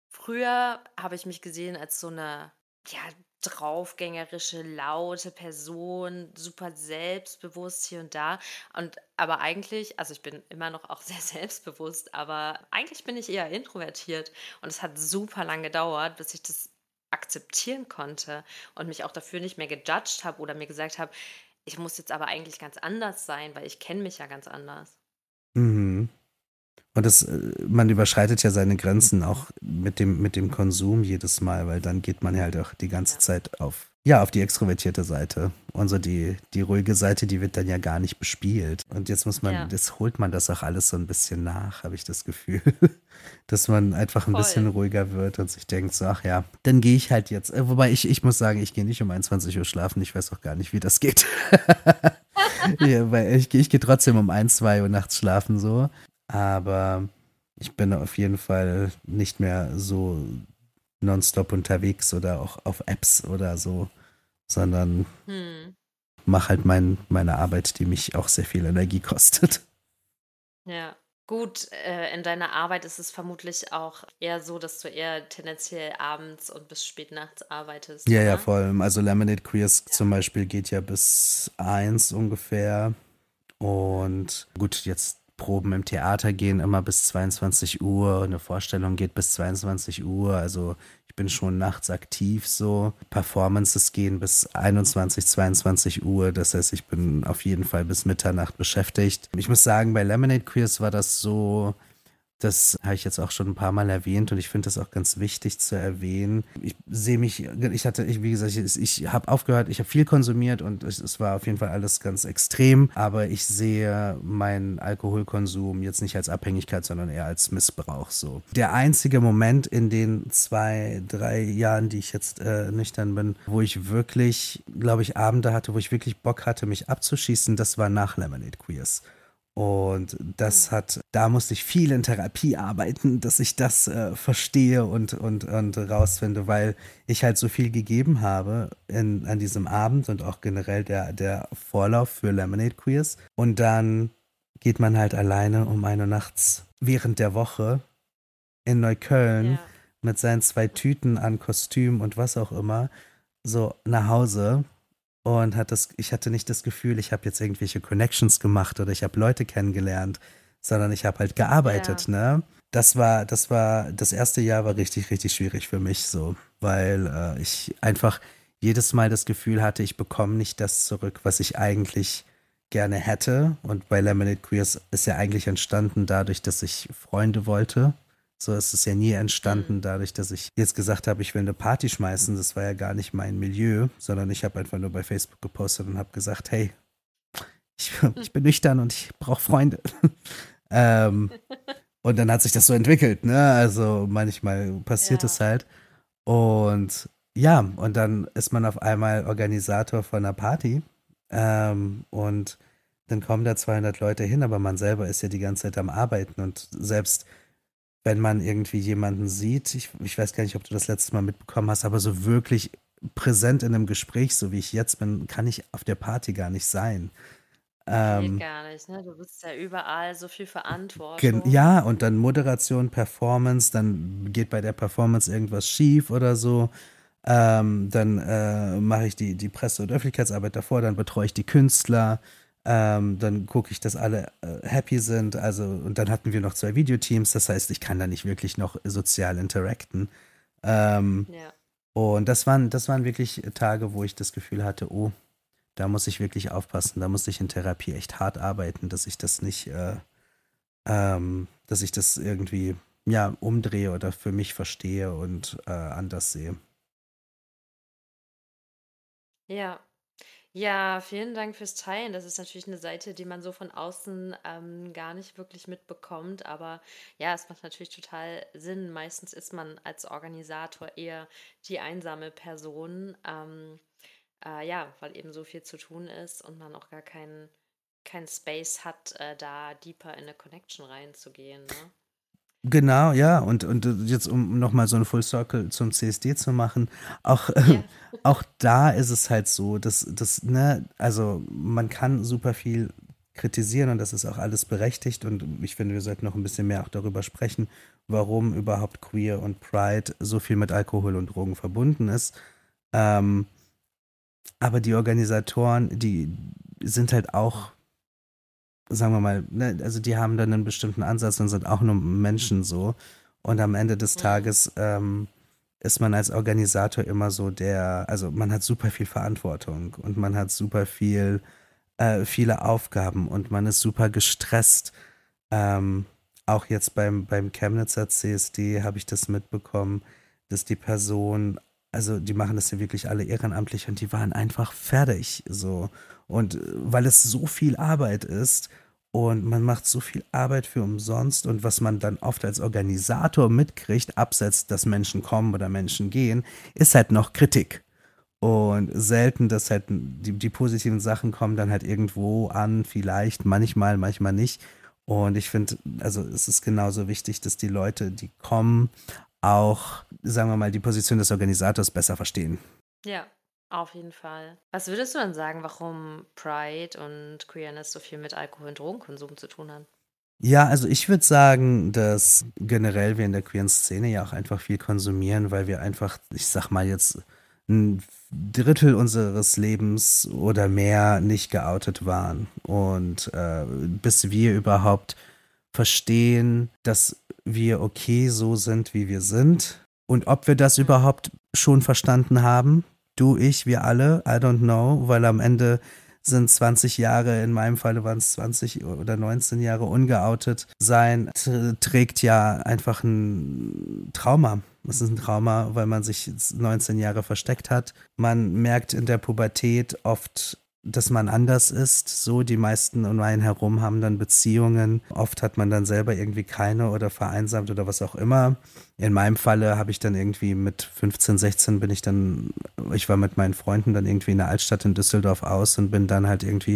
Speaker 3: früher habe ich mich gesehen als so eine ja, draufgängerische, laute Person, super selbstbewusst hier und da. Und aber eigentlich also, ich bin immer noch auch sehr selbstbewusst, aber eigentlich bin ich eher introvertiert. Und es hat super lang gedauert, bis ich das akzeptieren konnte und mich auch dafür nicht mehr gejudged habe oder mir gesagt habe: „Ich muss jetzt aber eigentlich ganz anders sein, weil ich kenne mich ja ganz anders.“
Speaker 4: Mhm. Und das, äh, man überschreitet ja seine Grenzen auch mit dem, mit dem Konsum jedes Mal, weil dann geht man ja halt auch die ganze
Speaker 3: Ja,
Speaker 4: Zeit auf, ja, auf die extrovertierte Seite. Und so die, die ruhige Seite, die wird dann ja gar nicht bespielt. Und jetzt muss man,
Speaker 3: ja,
Speaker 4: jetzt holt man das auch alles so ein bisschen nach, habe ich das Gefühl. Dass man einfach ein bisschen
Speaker 3: voll.
Speaker 4: ruhiger wird und sich denkt, so, ach ja, dann gehe ich halt jetzt. Äh, Wobei ich, ich muss sagen, ich gehe nicht um einundzwanzig Uhr schlafen. Ich weiß auch gar nicht, wie das geht. Ja, weil ich, ich gehe trotzdem um ein, zwei Uhr nachts schlafen so. Aber ich bin auf jeden Fall nicht mehr so nonstop unterwegs oder auch auf Apps oder so, sondern
Speaker 3: Mhm.
Speaker 4: mache halt mein, meine Arbeit, die mich auch sehr viel Energie kostet.
Speaker 3: Ja. Gut, äh, in deiner Arbeit ist es vermutlich auch eher so, dass du eher tendenziell abends und bis spät nachts arbeitest,
Speaker 4: Ja, ja,
Speaker 3: oder?
Speaker 4: voll. Also Lemonade Queers
Speaker 3: Ja.
Speaker 4: zum Beispiel geht ja bis eins ungefähr.
Speaker 3: Mhm.
Speaker 4: Und gut, jetzt Proben im Theater gehen immer bis zweiundzwanzig Uhr, eine Vorstellung geht bis zweiundzwanzig Uhr, also ich bin schon nachts aktiv so. Performances gehen bis einundzwanzig, zweiundzwanzig Uhr, das heißt, ich bin auf jeden Fall bis Mitternacht beschäftigt. Ich muss sagen, bei Lemonade Queers war das so, das habe ich jetzt auch schon ein paar Mal erwähnt und ich finde das auch ganz wichtig zu erwähnen. Ich sehe mich, ich hatte, ich, wie gesagt, ich, ich habe aufgehört, ich habe viel konsumiert und es, es war auf jeden Fall alles ganz extrem, aber ich sehe meinen Alkoholkonsum jetzt nicht als Abhängigkeit, sondern eher als Missbrauch so. Der einzige Moment in den zwei, drei Jahren, die ich jetzt äh, nüchtern bin, wo ich wirklich, glaube ich, Abende hatte, wo ich wirklich Bock hatte, mich abzuschießen, das war nach Lemonade Queers. Und das
Speaker 3: Hm.
Speaker 4: hat, da musste ich viel in Therapie arbeiten, dass ich das äh, verstehe und, und, und rausfinde, weil ich halt so viel gegeben habe in, an diesem Abend und auch generell der, der Vorlauf für Lemonade Queers. Und dann geht man halt alleine um eine Uhr nachts während der Woche in Neukölln
Speaker 3: Ja.
Speaker 4: mit seinen zwei Tüten an Kostüm und was auch immer so nach Hause und hat das, ich hatte nicht das Gefühl, ich habe jetzt irgendwelche Connections gemacht oder ich habe Leute kennengelernt, sondern ich habe halt gearbeitet,
Speaker 3: Ja.
Speaker 4: ne? Das war, das war, das erste Jahr war richtig, richtig schwierig für mich so, weil äh, ich einfach jedes Mal das Gefühl hatte, ich bekomme nicht das zurück, was ich eigentlich gerne hätte. Und bei Lemonade Queers ist ja eigentlich entstanden dadurch, dass ich Freunde wollte. So ist es ja nie
Speaker 3: Hm.
Speaker 4: entstanden dadurch, dass ich jetzt gesagt habe, ich will eine Party schmeißen. Das war ja gar nicht mein Milieu, sondern ich habe einfach nur bei Facebook gepostet und habe gesagt, hey, ich, ich bin nüchtern und ich brauche Freunde. ähm, und dann hat sich das so entwickelt, ne? Also manchmal passiert es
Speaker 3: Ja.
Speaker 4: halt. Und ja, und dann ist man auf einmal Organisator von einer Party. Ähm, und dann kommen da zweihundert Leute hin, aber man selber ist ja die ganze Zeit am Arbeiten. Und selbst wenn man irgendwie jemanden sieht, ich, ich weiß gar nicht, ob du das letzte Mal mitbekommen hast, aber so wirklich präsent in einem Gespräch, so wie ich jetzt bin, kann ich auf der Party gar nicht sein.
Speaker 3: Geht
Speaker 4: Ähm,
Speaker 3: gar nicht, ne? Du bist ja überall so viel
Speaker 4: gen-
Speaker 3: Verantwortung.
Speaker 4: ja, und dann Moderation, Performance, dann geht bei der Performance irgendwas schief oder so. Ähm, dann äh, mache ich die, die Presse- und Öffentlichkeitsarbeit davor, dann betreue ich die Künstler, ähm, dann gucke ich, dass alle äh, happy sind. Also, und dann hatten wir noch zwei Videoteams, das heißt, ich kann da nicht wirklich noch sozial interacten. Ähm,
Speaker 3: Ja.
Speaker 4: und das waren, das waren wirklich Tage, wo ich das Gefühl hatte, oh, da muss ich wirklich aufpassen, da muss ich in Therapie echt hart arbeiten, dass ich das nicht, äh, ähm, dass ich das irgendwie, ja, umdrehe oder für mich verstehe und äh, anders sehe.
Speaker 3: Ja. Ja, vielen Dank fürs Teilen. Das ist natürlich eine Seite, die man so von außen, ähm, gar nicht wirklich mitbekommt, aber ja, es macht natürlich total Sinn. Meistens ist man als Organisator eher die einsame Person, ähm, äh, ja, weil eben so viel zu tun ist und man auch gar keinen keinen Space hat, äh, da deeper in 'ne Connection reinzugehen, ne?
Speaker 4: Genau, ja, und, und jetzt, um nochmal so einen Full Circle zum C S D zu machen, auch, äh,
Speaker 3: Ja.
Speaker 4: auch da ist es halt so, dass, dass, ne, also man kann super viel kritisieren und das ist auch alles berechtigt und ich finde, wir sollten noch ein bisschen mehr auch darüber sprechen, warum überhaupt Queer und Pride so viel mit Alkohol und Drogen verbunden ist. Ähm, aber die Organisatoren, die sind halt auch, sagen wir mal, ne, also die haben dann einen bestimmten Ansatz und sind auch nur Menschen so. Und am Ende des
Speaker 3: Mhm.
Speaker 4: Tages ähm, ist man als Organisator immer so der, also man hat super viel Verantwortung und man hat super viel, äh, viele Aufgaben und man ist super gestresst. Ähm, auch jetzt beim, beim Chemnitzer C S D habe ich das mitbekommen, dass die Person, also die machen das ja wirklich alle ehrenamtlich und die waren einfach fertig so. Und äh, weil es so viel Arbeit ist und man macht so viel Arbeit für umsonst und was man dann oft als Organisator mitkriegt, abseits, dass Menschen kommen oder Menschen gehen, ist halt noch Kritik. Und selten, dass halt die, die positiven Sachen kommen dann halt irgendwo an, vielleicht, manchmal, manchmal nicht. Und ich finde, also es ist genauso wichtig, dass die Leute, die kommen, auch, sagen wir mal, die Position des Organisators besser verstehen.
Speaker 3: Ja, auf jeden Fall. Was würdest du denn sagen, warum Pride und Queerness so viel mit Alkohol und Drogenkonsum zu tun haben?
Speaker 4: Ja, also ich würde sagen, dass generell wir in der queeren Szene ja auch einfach viel konsumieren, weil wir einfach, ich sag mal jetzt, ein Drittel unseres Lebens oder mehr nicht geoutet waren. Und äh, bis wir überhaupt verstehen, dass wir okay so sind, wie wir sind. Und ob wir das
Speaker 3: Mhm.
Speaker 4: überhaupt schon verstanden haben, du, ich, wir alle, I don't know, weil am Ende sind zwanzig Jahre, in meinem Falle waren es zwanzig oder neunzehn Jahre ungeoutet sein, t- trägt ja einfach ein Trauma. Es ist ein Trauma, weil man sich neunzehn Jahre versteckt hat. Man merkt in der Pubertät oft, dass man anders ist. So, die meisten um einen herum haben dann Beziehungen. Oft hat man dann selber irgendwie keine oder vereinsamt oder was auch immer. In meinem Falle habe ich dann irgendwie mit fünfzehn, sechzehn bin ich dann, ich war mit meinen Freunden dann irgendwie in der Altstadt in Düsseldorf aus und bin dann halt irgendwie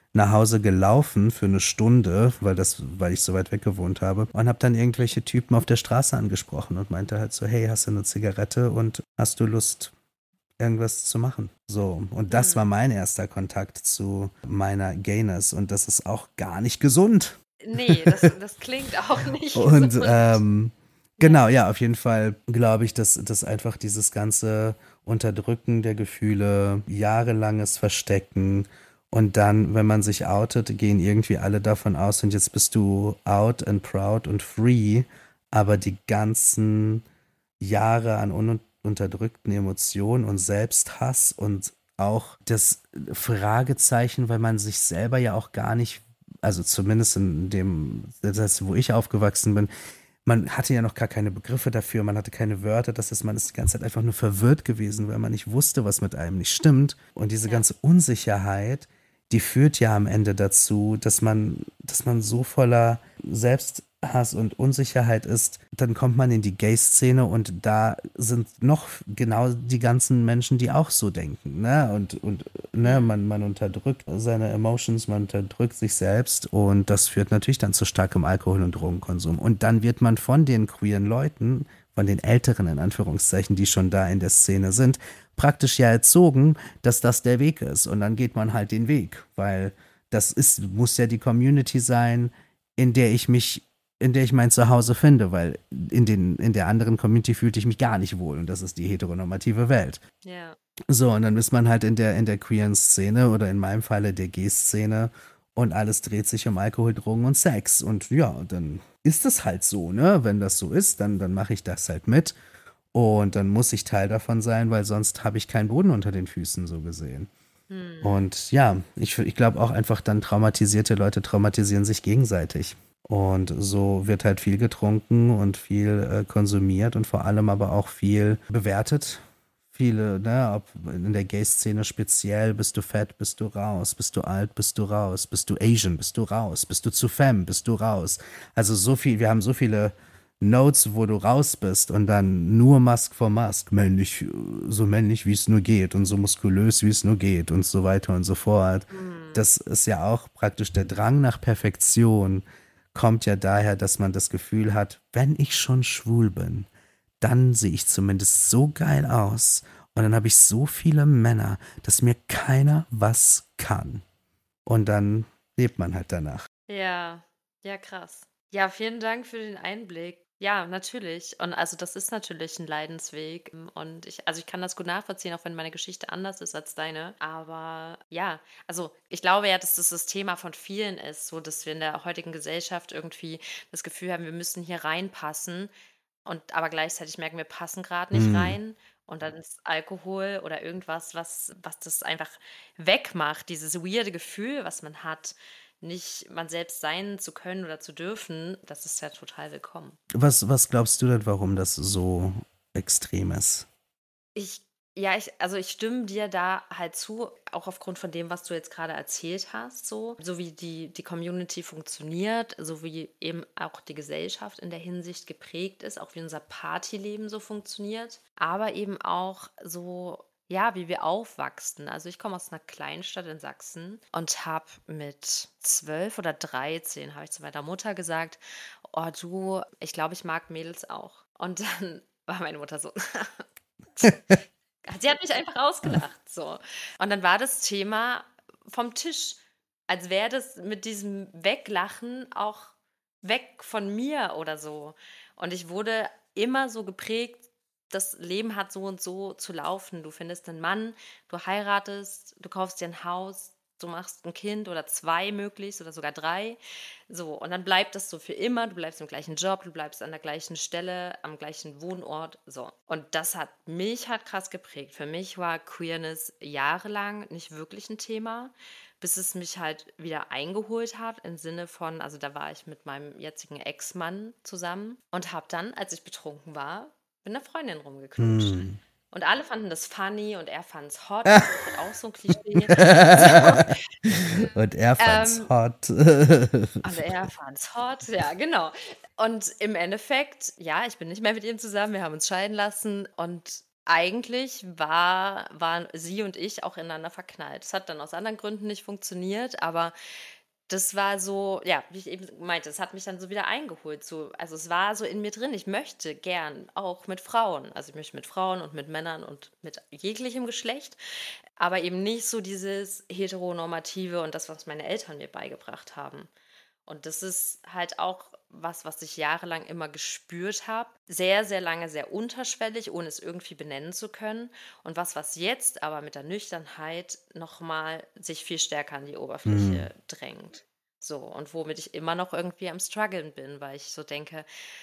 Speaker 4: nach Hause gelaufen für eine Stunde, weil das, weil ich so weit weg gewohnt habe und habe dann irgendwelche Typen auf der Straße angesprochen und meinte halt so, hey, hast du eine Zigarette und hast du Lust, irgendwas zu machen? So, und das war
Speaker 3: Mhm.
Speaker 4: mein erster Kontakt zu meiner Gayness und das ist auch gar nicht gesund.
Speaker 3: Nee, das, das klingt auch nicht
Speaker 4: Und
Speaker 3: gesund.
Speaker 4: ähm,
Speaker 3: Ja.
Speaker 4: genau, ja, auf jeden Fall glaube ich, dass, dass einfach dieses ganze Unterdrücken der Gefühle, jahrelanges Verstecken und dann, wenn man sich outet, gehen irgendwie alle davon aus und jetzt bist du out and proud und free, aber die ganzen Jahre an ununterdrückten Emotionen und Selbsthass und auch das Fragezeichen, weil man sich selber ja auch gar nicht, also zumindest in dem, das heißt, wo ich aufgewachsen bin, man hatte ja noch gar keine Begriffe dafür, man hatte keine Wörter, das heißt, man ist die ganze Zeit einfach nur verwirrt gewesen, weil man nicht wusste, was mit einem nicht stimmt. Und diese
Speaker 3: Ja.
Speaker 4: ganze Unsicherheit, die führt ja am Ende dazu, dass man, dass man so voller Selbsthass und Unsicherheit ist, dann kommt man in die Gay-Szene und da sind noch genau die ganzen Menschen, die auch so denken, ne? Und, und ne, man, man unterdrückt seine Emotions, man unterdrückt sich selbst und das führt natürlich dann zu starkem Alkohol- und Drogenkonsum. Und dann wird man von den queeren Leuten, von den Älteren in Anführungszeichen, die schon da in der Szene sind, praktisch ja erzogen, dass das der Weg ist. Und dann geht man halt den Weg, weil das ist, muss ja die Community sein, in der ich mich, in der ich mein Zuhause finde, weil in, den, in der anderen Community fühlte ich mich gar nicht wohl und das ist die heteronormative Welt.
Speaker 3: Ja.
Speaker 4: So, und dann ist man halt in der, in der queeren Szene oder in meinem Falle der Gay-Szene und alles dreht sich um Alkohol, Drogen und Sex. Und ja, dann ist es halt so, ne? Wenn das so ist, dann, dann mache ich das halt mit. Und dann muss ich Teil davon sein, weil sonst habe ich keinen Boden unter den Füßen, so gesehen.
Speaker 3: Hm.
Speaker 4: Und ja, ich, ich glaube auch einfach dann traumatisierte Leute traumatisieren sich gegenseitig. Und so wird halt viel getrunken und viel äh, konsumiert und vor allem aber auch viel bewertet. Viele, ne, ob in der Gay-Szene speziell, bist du fett, bist du raus, bist du alt, bist du raus, bist du Asian, bist du raus, bist du zu femme, bist du raus. Also so viel, wir haben so viele Notes, wo du raus bist und dann nur Mask for Mask, männlich, so männlich, wie es nur geht und so muskulös, wie es nur geht und so weiter und so fort.
Speaker 3: Hm.
Speaker 4: Das ist ja auch praktisch der Drang nach Perfektion, kommt ja daher, dass man das Gefühl hat, wenn ich schon schwul bin, dann sehe ich zumindest so geil aus und dann habe ich so viele Männer, dass mir keiner was kann. Und dann lebt man halt danach.
Speaker 3: Ja, ja, krass. Ja, vielen Dank für den Einblick. Ja, natürlich. Und also das ist natürlich ein Leidensweg. Und ich, also ich kann das gut nachvollziehen, auch wenn meine Geschichte anders ist als deine. Aber ja, also ich glaube ja, dass das das Thema von vielen ist, so dass wir in der heutigen Gesellschaft irgendwie das Gefühl haben, wir müssen hier reinpassen. Und aber gleichzeitig merken wir, passen gerade nicht
Speaker 4: Hm.
Speaker 3: rein. Und dann ist Alkohol oder irgendwas, was, was das einfach wegmacht, dieses weirde Gefühl, was man hat, nicht man selbst sein zu können oder zu dürfen, das ist ja total willkommen.
Speaker 4: Was, was glaubst du denn, warum das so extrem ist?
Speaker 3: Ich, ja, ich, also ich stimme dir da halt zu, auch aufgrund von dem, was du jetzt gerade erzählt hast, so, so wie die, die Community funktioniert, so wie eben auch die Gesellschaft in der Hinsicht geprägt ist, auch wie unser Partyleben so funktioniert, aber eben auch so, ja, wie wir aufwachsen. Also ich komme aus einer Kleinstadt in Sachsen und habe mit zwölf oder dreizehn, habe ich zu meiner Mutter gesagt, oh du, ich glaube, ich mag Mädels auch. Und dann war meine Mutter so, sie hat mich einfach ausgelacht, so. Und dann war das Thema vom Tisch, als wäre das mit diesem Weglachen auch weg von mir oder so. Und ich wurde immer so geprägt, das Leben hat so und so zu laufen. Du findest einen Mann, du heiratest, du kaufst dir ein Haus, du machst ein Kind oder zwei möglichst oder sogar drei. So, und dann bleibt das so für immer. Du bleibst im gleichen Job, du bleibst an der gleichen Stelle, am gleichen Wohnort. So. Und das hat mich halt krass geprägt. Für mich war Queerness jahrelang nicht wirklich ein Thema, bis es mich halt wieder eingeholt hat, im Sinne von, also da war ich mit meinem jetzigen Ex-Mann zusammen und habe dann, als ich betrunken war, mit einer Freundin rumgeknutscht.
Speaker 4: Hm.
Speaker 3: Und alle fanden das funny und er fand es hot. Das ist halt auch so ein Klischee. So,
Speaker 4: Und er fand's
Speaker 3: ähm,
Speaker 4: hot.
Speaker 3: und er fand es hot, ja, genau. Und im Endeffekt, ja, ich bin nicht mehr mit ihm zusammen, wir haben uns scheiden lassen und eigentlich war waren sie und ich auch ineinander verknallt. Es hat dann aus anderen Gründen nicht funktioniert, aber das war so, ja, wie ich eben meinte, es hat mich dann so wieder eingeholt. So, also es war so in mir drin, ich möchte gern auch mit Frauen. Also ich möchte mit Frauen und mit Männern und mit jeglichem Geschlecht, aber eben nicht so dieses Heteronormative und das, was meine Eltern mir beigebracht haben. Und das ist halt auch was, was ich jahrelang immer gespürt habe. Sehr, sehr lange, sehr unterschwellig, ohne es irgendwie benennen zu können. Und was, was jetzt aber mit der Nüchternheit nochmal sich viel stärker an die
Speaker 4: Hm.
Speaker 3: Oberfläche drängt. So, und womit ich immer noch irgendwie am struggeln bin, weil ich so denke,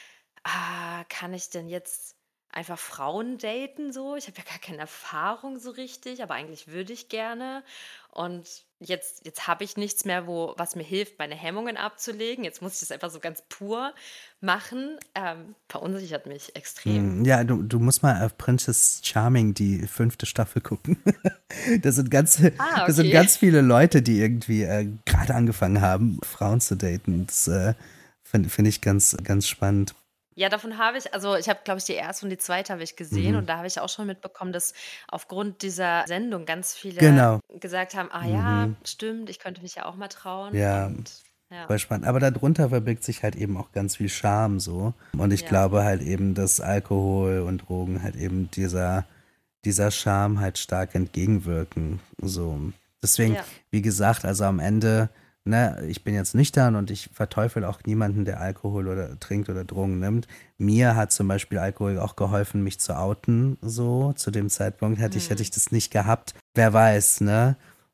Speaker 3: ah, kann ich denn jetzt einfach Frauen daten so? Ich habe ja gar keine Erfahrung so richtig, aber eigentlich würde ich gerne. Und jetzt, jetzt habe ich nichts mehr, wo, was mir hilft, meine Hemmungen abzulegen. Jetzt muss ich das einfach so ganz pur machen. Ähm, verunsichert mich extrem.
Speaker 4: Hm, Ja, du, du musst mal auf Princess Charming die fünfte Staffel gucken. Das sind ganz,
Speaker 3: Ah,
Speaker 4: das sind
Speaker 3: okay.
Speaker 4: ganz viele Leute, die irgendwie äh, gerade angefangen haben, Frauen zu daten. Das äh, finde find ich ganz, ganz spannend.
Speaker 3: Ja, davon habe ich, also ich habe, glaube ich, die erste und die zweite habe ich gesehen
Speaker 4: Mhm.
Speaker 3: und da habe ich auch schon mitbekommen, dass aufgrund dieser Sendung ganz viele
Speaker 4: Genau.
Speaker 3: gesagt haben, ah ja,
Speaker 4: Mhm.
Speaker 3: stimmt, ich könnte mich ja auch mal trauen
Speaker 4: Ja,
Speaker 3: und ja,
Speaker 4: voll spannend. Aber darunter verbirgt sich halt eben auch ganz viel Charme so. Und ich
Speaker 3: ja,
Speaker 4: glaube halt eben, dass Alkohol und Drogen halt eben dieser, dieser Charme halt stark entgegenwirken. So. Deswegen,
Speaker 3: ja,
Speaker 4: wie gesagt, also am Ende, ne, ich bin jetzt nüchtern und ich verteufel auch niemanden, der Alkohol oder trinkt oder Drogen nimmt. Mir hat zum Beispiel Alkohol auch geholfen, mich zu outen, so. Zu dem Zeitpunkt hätte ich, hätte
Speaker 3: hm,
Speaker 4: ich das nicht gehabt. Wer weiß, ne?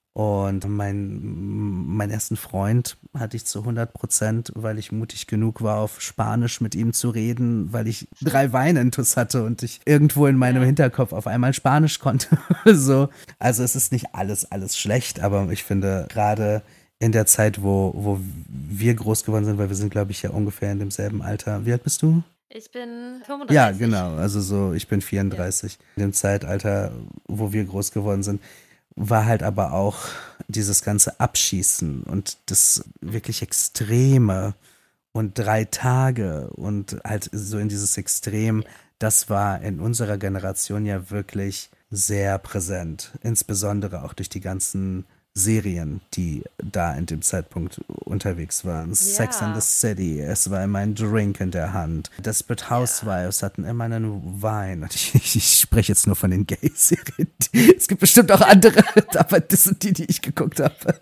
Speaker 4: Und mein, meinen ersten Freund hatte ich zu hundert Prozent, weil ich mutig genug war, auf Spanisch mit ihm zu reden, weil ich drei Weinintus hatte und ich irgendwo in meinem
Speaker 3: ja,
Speaker 4: Hinterkopf auf einmal Spanisch konnte. So. Also es ist nicht alles, alles schlecht, aber ich finde gerade in der Zeit, wo, wo wir groß geworden sind, weil wir sind, glaube ich, ja ungefähr in demselben Alter. Wie alt bist du?
Speaker 3: ich bin
Speaker 4: Ja,
Speaker 3: fünfunddreißig.
Speaker 4: genau. Also so, ich bin
Speaker 3: Ja,
Speaker 4: vierunddreißig. In dem Zeitalter, wo wir groß geworden sind, war halt aber auch dieses ganze Abschießen und das wirklich Extreme und drei Tage und halt so in dieses Extrem,
Speaker 3: ja,
Speaker 4: das war in unserer Generation ja wirklich sehr präsent. Insbesondere auch durch die ganzen Serien, die da in dem Zeitpunkt unterwegs waren. Sex and the
Speaker 3: ja,
Speaker 4: City, es war immer ein Drink in der Hand. Desperate
Speaker 3: ja.
Speaker 4: Housewives hatten immer einen Wein. Und ich, ich, ich spreche jetzt nur von den Gay-Serien. Es gibt bestimmt auch andere, aber das sind die, die ich geguckt habe.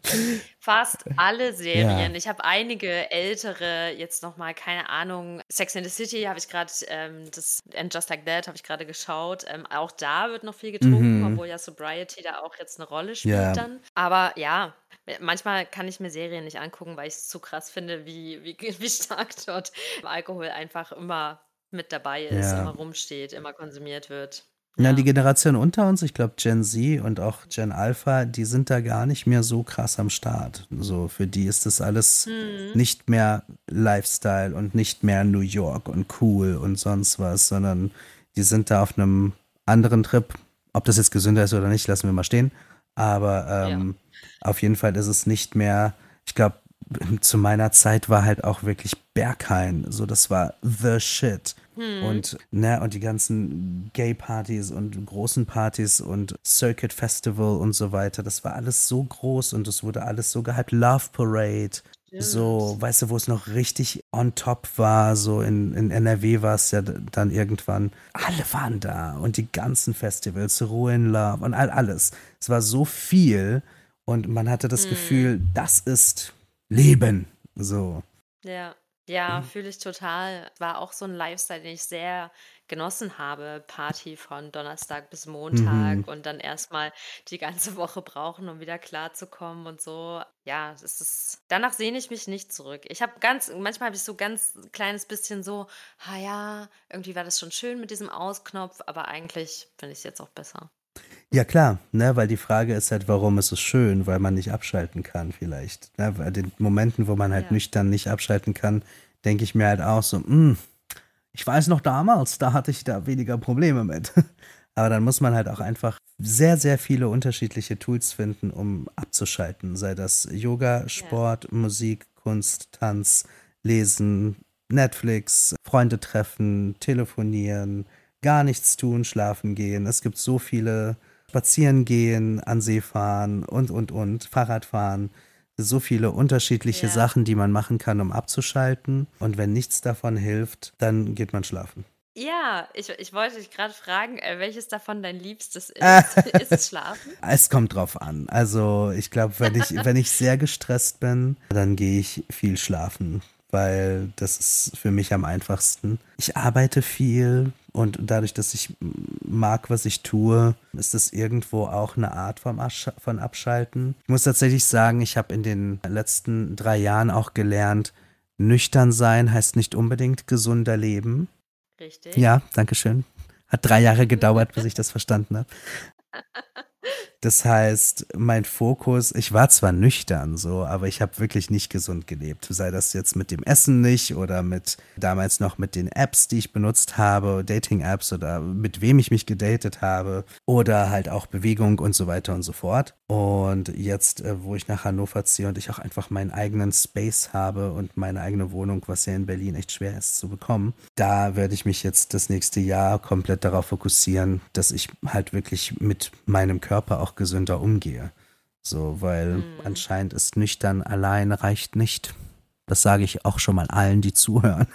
Speaker 3: Fast alle
Speaker 4: Ja.
Speaker 3: Serien. Ich habe einige ältere, jetzt noch mal, keine Ahnung, Sex and the City habe ich gerade, ähm, das And Just Like That habe ich gerade geschaut. Ähm, auch da wird noch viel getrunken,
Speaker 4: Mhm.
Speaker 3: obwohl ja Sobriety da auch jetzt eine Rolle spielt
Speaker 4: Ja.
Speaker 3: dann. Aber ja, manchmal kann ich mir Serien nicht angucken, weil ich es zu krass finde, wie, wie, wie stark dort Alkohol einfach immer mit dabei ist, immer
Speaker 4: Ja.
Speaker 3: rumsteht, immer konsumiert wird.
Speaker 4: Ja, die
Speaker 3: Ja.
Speaker 4: Generation unter uns, ich glaube Gen Z und auch Gen Alpha, die sind da gar nicht mehr so krass am Start. So, für die ist das alles
Speaker 3: Hm.
Speaker 4: nicht mehr Lifestyle und nicht mehr New York und cool und sonst was, sondern die sind da auf einem anderen Trip. Ob das jetzt gesünder ist oder nicht, lassen wir mal stehen. Aber
Speaker 3: Ja.
Speaker 4: ähm, auf jeden Fall ist es nicht mehr, ich glaube, zu meiner Zeit war halt auch wirklich Berghain, so das war the shit.
Speaker 3: Hm.
Speaker 4: Und, ne, und die ganzen Gay-Partys und großen Partys und Circuit Festival und so weiter, das war alles so groß und es wurde alles so gehypt. Love Parade, so,
Speaker 3: Stimmt.
Speaker 4: weißt du, wo es noch richtig on top war, so in, in N R W war es ja d- dann irgendwann. Alle waren da und die ganzen Festivals, Ruhe in Love und all, alles. Es war so viel und man hatte das
Speaker 3: Hm.
Speaker 4: Gefühl, das ist Leben. So.
Speaker 3: Ja, ja, fühle ich total. War auch so ein Lifestyle, den ich sehr genossen habe. Party von Donnerstag bis
Speaker 4: Mhm.
Speaker 3: Montag und dann erstmal die ganze Woche brauchen, um wieder klarzukommen und so. Ja, das ist danach sehne ich mich nicht zurück. Ich habe ganz manchmal habe ich so ganz kleines bisschen so: „Ah ja, irgendwie war das schon schön mit diesem Ausknopf, aber eigentlich finde ich es jetzt auch besser.“
Speaker 4: Ja klar, ne, weil die Frage ist halt, warum ist es schön? Weil man nicht abschalten kann vielleicht. Ne? Bei den Momenten, wo man halt
Speaker 3: Ja,
Speaker 4: nüchtern nicht abschalten kann, denke ich mir halt auch so, "Hm, ich weiß noch damals, da hatte ich da weniger Probleme mit." Aber dann muss man halt auch einfach sehr, sehr viele unterschiedliche Tools finden, um abzuschalten. Sei das Yoga,
Speaker 3: ja,
Speaker 4: Sport, Musik, Kunst, Tanz, Lesen, Netflix, Freunde treffen, telefonieren, gar nichts tun, schlafen gehen. Es gibt so viele spazieren gehen, an See fahren und, und, und, Fahrrad fahren. So viele unterschiedliche
Speaker 3: Ja.
Speaker 4: Sachen, die man machen kann, um abzuschalten. Und wenn nichts davon hilft, dann geht man schlafen.
Speaker 3: Ja, ich, ich wollte dich gerade fragen, äh, welches davon dein Liebstes
Speaker 4: Äh,
Speaker 3: ist. Ist es Schlafen?
Speaker 4: Es kommt drauf an. Also ich glaube, wenn ich, wenn ich sehr gestresst bin, dann gehe ich viel schlafen, weil das ist für mich am einfachsten. Ich arbeite viel und dadurch, dass ich mag, was ich tue, ist das irgendwo auch eine Art vom Absch- von Abschalten. Ich muss tatsächlich sagen, ich habe in den letzten drei Jahren auch gelernt, nüchtern sein heißt nicht unbedingt gesunder Leben.
Speaker 3: Richtig.
Speaker 4: Ja, danke schön. Hat drei Jahre gedauert, bis ich das verstanden habe. Das heißt, mein Fokus, ich war zwar nüchtern so, aber ich habe wirklich nicht gesund gelebt. Sei das jetzt mit dem Essen nicht oder mit damals noch mit den Apps, die ich benutzt habe, Dating-Apps oder mit wem ich mich gedatet habe oder halt auch Bewegung und so weiter und so fort. Und jetzt, äh, wo ich nach Hannover ziehe und ich auch einfach meinen eigenen Space habe und meine eigene Wohnung, was ja in Berlin echt schwer ist zu bekommen, da werde ich mich jetzt das nächste Jahr komplett darauf fokussieren, dass ich halt wirklich mit meinem Körper auch gesünder umgehe. So, weil
Speaker 3: Mhm.
Speaker 4: anscheinend ist nüchtern allein reicht nicht. Das sage ich auch schon mal allen, die zuhören.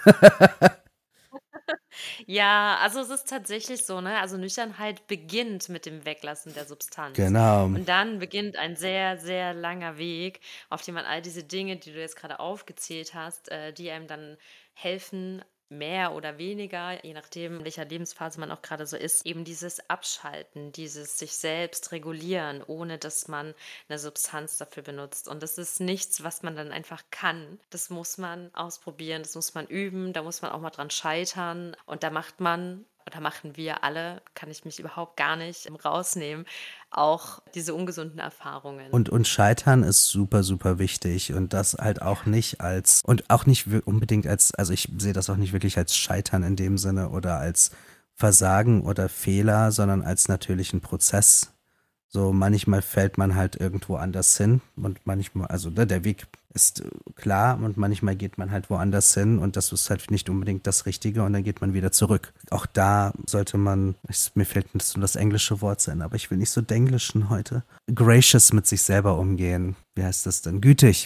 Speaker 3: Ja, also es ist tatsächlich so, ne? Also Nüchternheit beginnt mit dem Weglassen der Substanz.
Speaker 4: Genau.
Speaker 3: Und dann beginnt ein sehr, sehr langer Weg, auf dem man all diese Dinge, die du jetzt gerade aufgezählt hast, äh, die einem dann helfen, mehr oder weniger, je nachdem, in welcher Lebensphase man auch gerade so ist, eben dieses Abschalten, dieses sich selbst regulieren, ohne dass man eine Substanz dafür benutzt. Und das ist nichts, was man dann einfach kann. Das muss man ausprobieren, das muss man üben, da muss man auch mal dran scheitern. Und da macht man, oder machen wir alle, kann ich mich überhaupt gar nicht rausnehmen, auch diese ungesunden Erfahrungen.
Speaker 4: Und, und Scheitern ist super, super wichtig und das halt auch nicht als, und auch nicht wir- unbedingt als, also ich sehe das auch nicht wirklich als Scheitern in dem Sinne oder als Versagen oder Fehler, sondern als natürlichen Prozess. So manchmal fällt man halt irgendwo anders hin und manchmal, also ne, der Weg ist äh, klar und manchmal geht man halt woanders hin und das ist halt nicht unbedingt das Richtige und dann geht man wieder zurück. Auch da sollte man, ich, mir fällt nicht so das englische Wort sein, aber ich will nicht so denglischen heute, gracious mit sich selber umgehen. Wie heißt das denn? Gütig.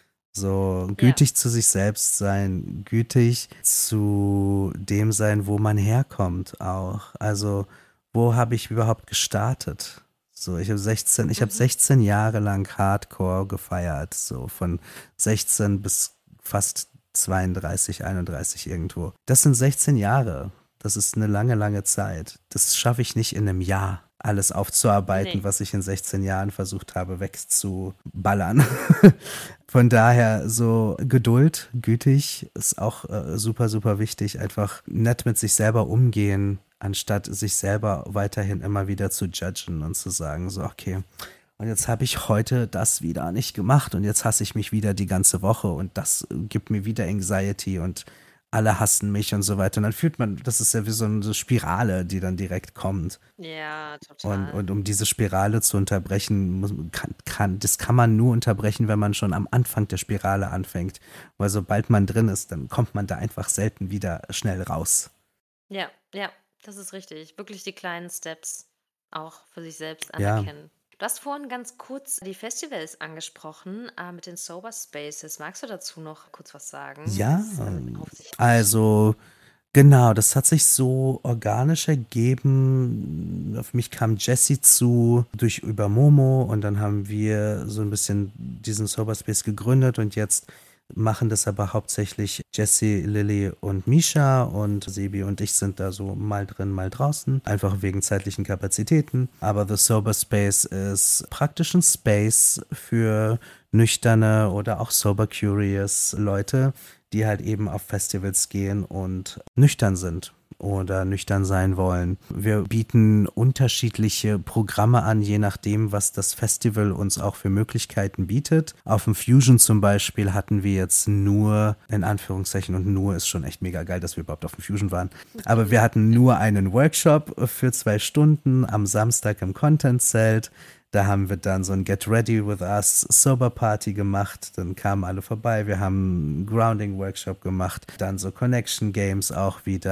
Speaker 4: So
Speaker 3: Ja.
Speaker 4: gütig zu sich selbst sein, gütig zu dem sein, wo man herkommt auch. Also wo habe ich überhaupt gestartet? So, ich habe sechzehn, ich habe
Speaker 3: Mhm.
Speaker 4: sechzehn Jahre lang Hardcore gefeiert, so von sechzehn bis fast zweiunddreißig, einunddreißig irgendwo. Das sind sechzehn Jahre. Das ist eine lange, lange Zeit. Das schaffe ich nicht in einem Jahr, alles aufzuarbeiten,
Speaker 3: Nee.
Speaker 4: was ich in sechzehn Jahren versucht habe, wegzuballern. Von daher so Geduld, gütig ist auch äh, super, super wichtig. Einfach nett mit sich selber umgehen, anstatt sich selber weiterhin immer wieder zu judgen und zu sagen, so, okay, und jetzt habe ich heute das wieder nicht gemacht und jetzt hasse ich mich wieder die ganze Woche und das äh, gibt mir wieder Anxiety und alle hassen mich und so weiter. Und dann fühlt man, das ist ja wie so eine so Spirale, die dann direkt kommt.
Speaker 3: Ja,
Speaker 4: Und,
Speaker 3: total.
Speaker 4: und um diese Spirale zu unterbrechen, muss, kann, kann, das kann man nur unterbrechen, wenn man schon am Anfang der Spirale anfängt. Weil sobald man drin ist, dann kommt man da einfach selten wieder schnell raus.
Speaker 3: Ja, ja, das ist richtig. Wirklich die kleinen Steps auch für sich selbst
Speaker 4: Ja.
Speaker 3: anerkennen. Du hast vorhin ganz kurz die Festivals angesprochen, äh, mit den Sober Spaces. Magst du dazu noch kurz was sagen,
Speaker 4: Ja,
Speaker 3: was es damit auf sich hat?
Speaker 4: also genau, das hat sich so organisch ergeben. Auf mich kam Jessie zu durch über Momo und dann haben wir so ein bisschen diesen Sober Space gegründet und jetzt machen das aber hauptsächlich Jessie, Lilly und Misha und Sebi und ich sind da so mal drin, mal draußen, einfach wegen zeitlichen Kapazitäten. Aber The Sober Space ist praktisch ein Space für nüchterne oder auch sober curious Leute, die halt eben auf Festivals gehen und nüchtern sind oder nüchtern sein wollen. Wir bieten unterschiedliche Programme an, je nachdem, was das Festival uns auch für Möglichkeiten bietet. Auf dem Fusion zum Beispiel hatten wir jetzt nur, in Anführungszeichen, und nur ist schon echt mega geil, dass wir überhaupt auf dem Fusion waren, aber wir hatten nur einen Workshop für zwei Stunden am Samstag im Content-Zelt. Da haben wir dann so ein Get Ready With Us Sober Party gemacht. Dann kamen alle vorbei. Wir haben einen Grounding Workshop gemacht. Dann so Connection Games auch wieder. Dann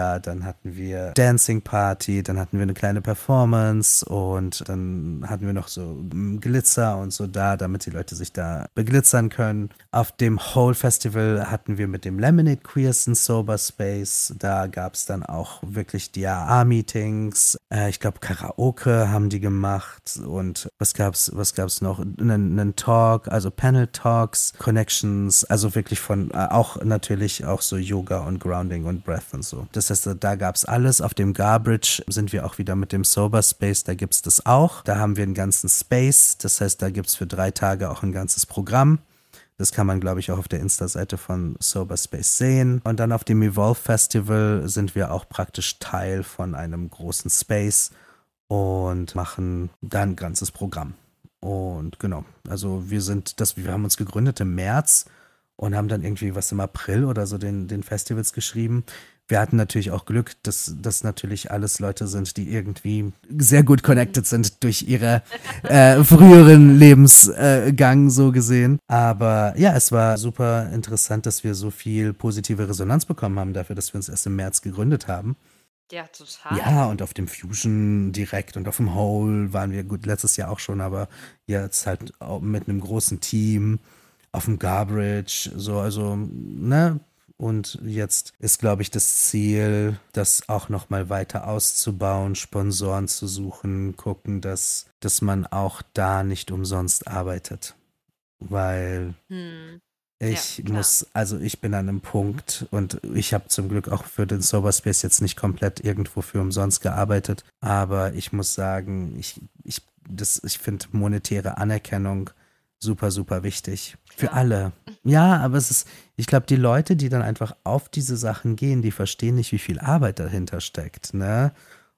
Speaker 4: hatten wir Dancing Party, dann hatten wir eine kleine Performance und dann hatten wir noch so Glitzer und so da, damit die Leute sich da beglitzern können. Auf dem Whole Festival hatten wir mit dem Lemonade Queers einen Sober Space. Da gab es dann auch wirklich die A A-Meetings. Äh, ich glaube, Karaoke haben die gemacht und was gab's, was gab's noch? Einen, einen Talk, also Panel Talks, Connections, also wirklich von, äh, auch natürlich auch so Yoga und Grounding und Breath und so. Das heißt, da gab es alles. Auf dem Garbridge sind wir auch wieder mit dem Sober Space, da gibt es das auch. Da haben wir einen ganzen Space, das heißt, da gibt es für drei Tage auch ein ganzes Programm. Das kann man, glaube ich, auch auf der Insta-Seite von Sober Space sehen. Und dann auf dem Evolve Festival sind wir auch praktisch Teil von einem großen Space und machen da ein ganzes Programm. Und genau, also wir sind, das, wir haben uns gegründet im März und haben dann irgendwie was im April oder so den, den Festivals geschrieben. Wir hatten natürlich auch Glück, dass das natürlich alles Leute sind, die irgendwie sehr gut connected sind durch ihre äh, früheren Lebensgang äh, so gesehen. Aber ja, es war super interessant, dass wir so viel positive Resonanz bekommen haben dafür, dass wir uns erst im März gegründet haben.
Speaker 3: Ja, total.
Speaker 4: Ja, und auf dem Fusion direkt und auf dem Whole waren wir gut letztes Jahr auch schon, aber jetzt halt auch mit einem großen Team auf dem Garbridge, so, also, ne? Und jetzt ist, glaube ich, das Ziel, das auch nochmal weiter auszubauen, Sponsoren zu suchen, gucken, dass, dass man auch da nicht umsonst arbeitet. Weil
Speaker 3: Hm.
Speaker 4: ich
Speaker 3: Ja, klar.
Speaker 4: muss, also ich bin an einem Punkt und ich habe zum Glück auch für den Sober Space jetzt nicht komplett irgendwo für umsonst gearbeitet, aber ich muss sagen, ich, ich, das, ich finde monetäre Anerkennung super, super wichtig. Für
Speaker 3: Klar.
Speaker 4: alle. Ja, aber es ist, ich glaube, die Leute, die dann einfach auf diese Sachen gehen, die verstehen nicht, wie viel Arbeit dahinter steckt, ne?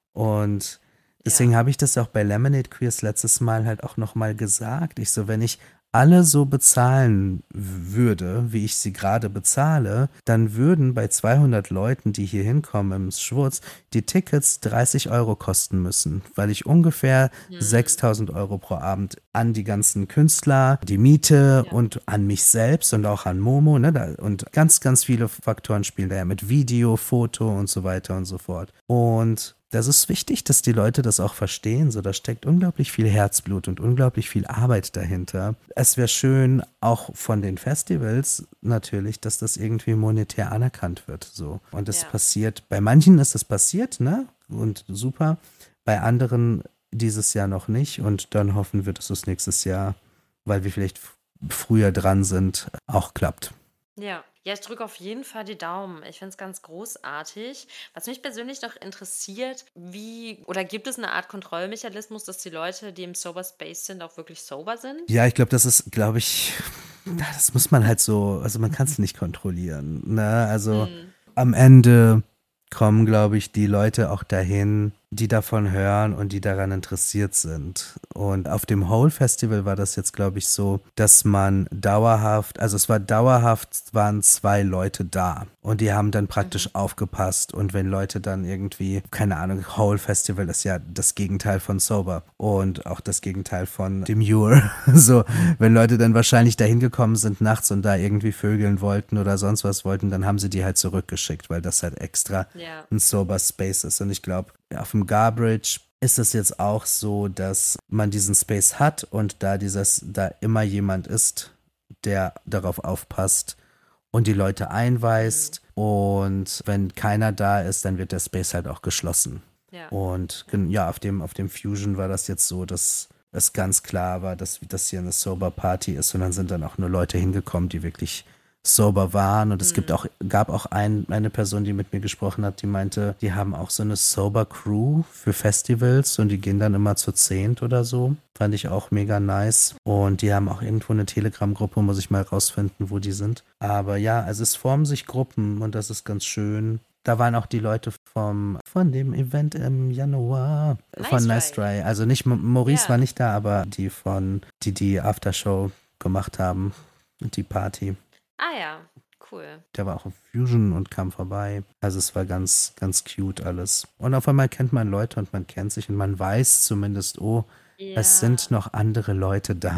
Speaker 4: Und deswegen
Speaker 3: Ja.
Speaker 4: habe ich das auch bei Lemonade Queers letztes Mal halt auch nochmal gesagt. Ich so, wenn ich alle so bezahlen würde, wie ich sie gerade bezahle, dann würden bei zweihundert Leuten, die hier hinkommen im Schwurz, die Tickets dreißig Euro kosten müssen, weil ich ungefähr
Speaker 3: Hm.
Speaker 4: sechstausend Euro pro Abend an die ganzen Künstler, die Miete
Speaker 3: Ja.
Speaker 4: und an mich selbst und auch an Momo, ne, da, und ganz, ganz viele Faktoren spielen da ja mit Video, Foto und so weiter und so fort. Und das ist wichtig, dass die Leute das auch verstehen. So, da steckt unglaublich viel Herzblut und unglaublich viel Arbeit dahinter. Es wäre schön, auch von den Festivals natürlich, dass das irgendwie monetär anerkannt wird. So. Und das
Speaker 3: Ja.
Speaker 4: passiert, bei manchen ist es passiert, ne? Und super. Bei anderen dieses Jahr noch nicht. Und dann hoffen wir, dass es nächstes Jahr, weil wir vielleicht f- früher dran sind, auch klappt.
Speaker 3: Ja. Ja, ich drücke auf jeden Fall die Daumen. Ich finde es ganz großartig. Was mich persönlich noch interessiert, wie oder gibt es eine Art Kontrollmechanismus, dass die Leute, die im Sober Space sind, auch wirklich sober sind?
Speaker 4: Ja, ich glaube, das ist, glaube ich, na, das muss man halt so, also man kann es nicht kontrollieren. Ne? Also
Speaker 3: Hm.
Speaker 4: am Ende kommen, glaube ich, die Leute auch dahin, die davon hören und die daran interessiert sind. Und auf dem Whole Festival war das jetzt, glaube ich, so, dass man dauerhaft, also es war dauerhaft, waren zwei Leute da und die haben dann praktisch
Speaker 3: Mhm.
Speaker 4: aufgepasst. Und wenn Leute dann irgendwie, keine Ahnung, Whole Festival ist ja das Gegenteil von Sober und auch das Gegenteil von Demure. So, wenn Leute dann wahrscheinlich dahin gekommen sind nachts und da irgendwie vögeln wollten oder sonst was wollten, dann haben sie die halt zurückgeschickt, weil das halt extra
Speaker 3: Ja.
Speaker 4: ein Sober Space ist. Und ich glaube, auf dem Garbridge ist es jetzt auch so, dass man diesen Space hat und da dieses, da immer jemand ist, der darauf aufpasst und die Leute einweist. Und wenn keiner da ist, dann wird der Space halt auch geschlossen.
Speaker 3: Ja.
Speaker 4: Und gen- ja, auf dem, auf dem Fusion war das jetzt so, dass es ganz klar war, dass das hier eine Sober Party ist und dann sind dann auch nur Leute hingekommen, die wirklich sober waren. Und es gibt auch, gab auch ein, eine Person, die mit mir gesprochen hat, die meinte, die haben auch so eine Sober Crew für Festivals und die gehen dann immer zu zehnt oder so. Fand ich auch mega nice. Und die haben auch irgendwo eine Telegram-Gruppe, muss ich mal rausfinden, wo die sind. Aber ja, also es formen sich Gruppen und das ist ganz schön. Da waren auch die Leute vom, von dem Event im Januar von
Speaker 3: Nice
Speaker 4: Nice
Speaker 3: Try.
Speaker 4: Try. Also nicht, Maurice
Speaker 3: Ja.
Speaker 4: war nicht da, aber die von, die die Aftershow gemacht haben und die Party.
Speaker 3: Ah ja, cool.
Speaker 4: Der war auch auf Fusion und kam vorbei. Also es war ganz, ganz cute alles. Und auf einmal kennt man Leute und man kennt sich und man weiß zumindest, oh,
Speaker 3: Ja.
Speaker 4: es sind noch andere Leute da.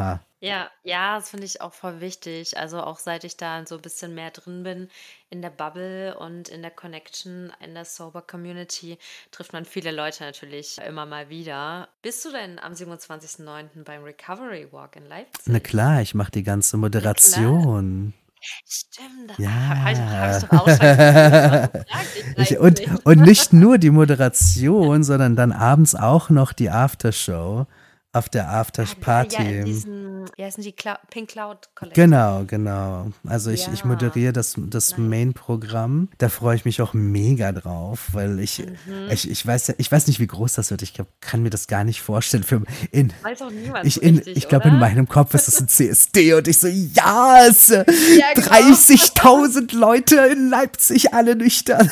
Speaker 3: Ja, ja, das finde ich auch voll wichtig. Also auch seit ich da so ein bisschen mehr drin bin in der Bubble und in der Connection in der Sober Community, trifft man viele Leute natürlich immer mal wieder. Bist du denn am siebenundzwanzigsten neunten beim Recovery Walk in
Speaker 4: Na
Speaker 3: Leipzig?
Speaker 4: klar, ich mache die ganze
Speaker 3: Na klar.
Speaker 4: Moderation.
Speaker 3: Stimmt, da habe ich, hab ich
Speaker 4: Ja.
Speaker 3: doch auch schon gesehen. Warum frage ich
Speaker 4: Ich, und,
Speaker 3: eigentlich?
Speaker 4: und nicht nur die Moderation, sondern dann abends auch noch die Aftershow auf der
Speaker 3: Ah, ja, ja, in
Speaker 4: Afterparty.
Speaker 3: diesen, wie heißen die, Clou- Pink Cloud Collective.
Speaker 4: Genau, genau. Also ich, ich
Speaker 3: Ja,
Speaker 4: moderiere das, das
Speaker 3: nice.
Speaker 4: Main-Programm. Da freue ich mich auch mega drauf, weil ich,
Speaker 3: Mhm.
Speaker 4: ich, ich weiß ja, ich weiß nicht, wie groß das wird. Ich glaub, kann mir das gar nicht vorstellen. Für, in,
Speaker 3: Weiß auch niemand so
Speaker 4: ich in,
Speaker 3: richtig,
Speaker 4: ich glaube, in
Speaker 3: oder?
Speaker 4: meinem Kopf ist es ein C S D und ich so, ja, es,
Speaker 3: Ja, genau.
Speaker 4: dreißigtausend Leute in Leipzig, alle nüchtern.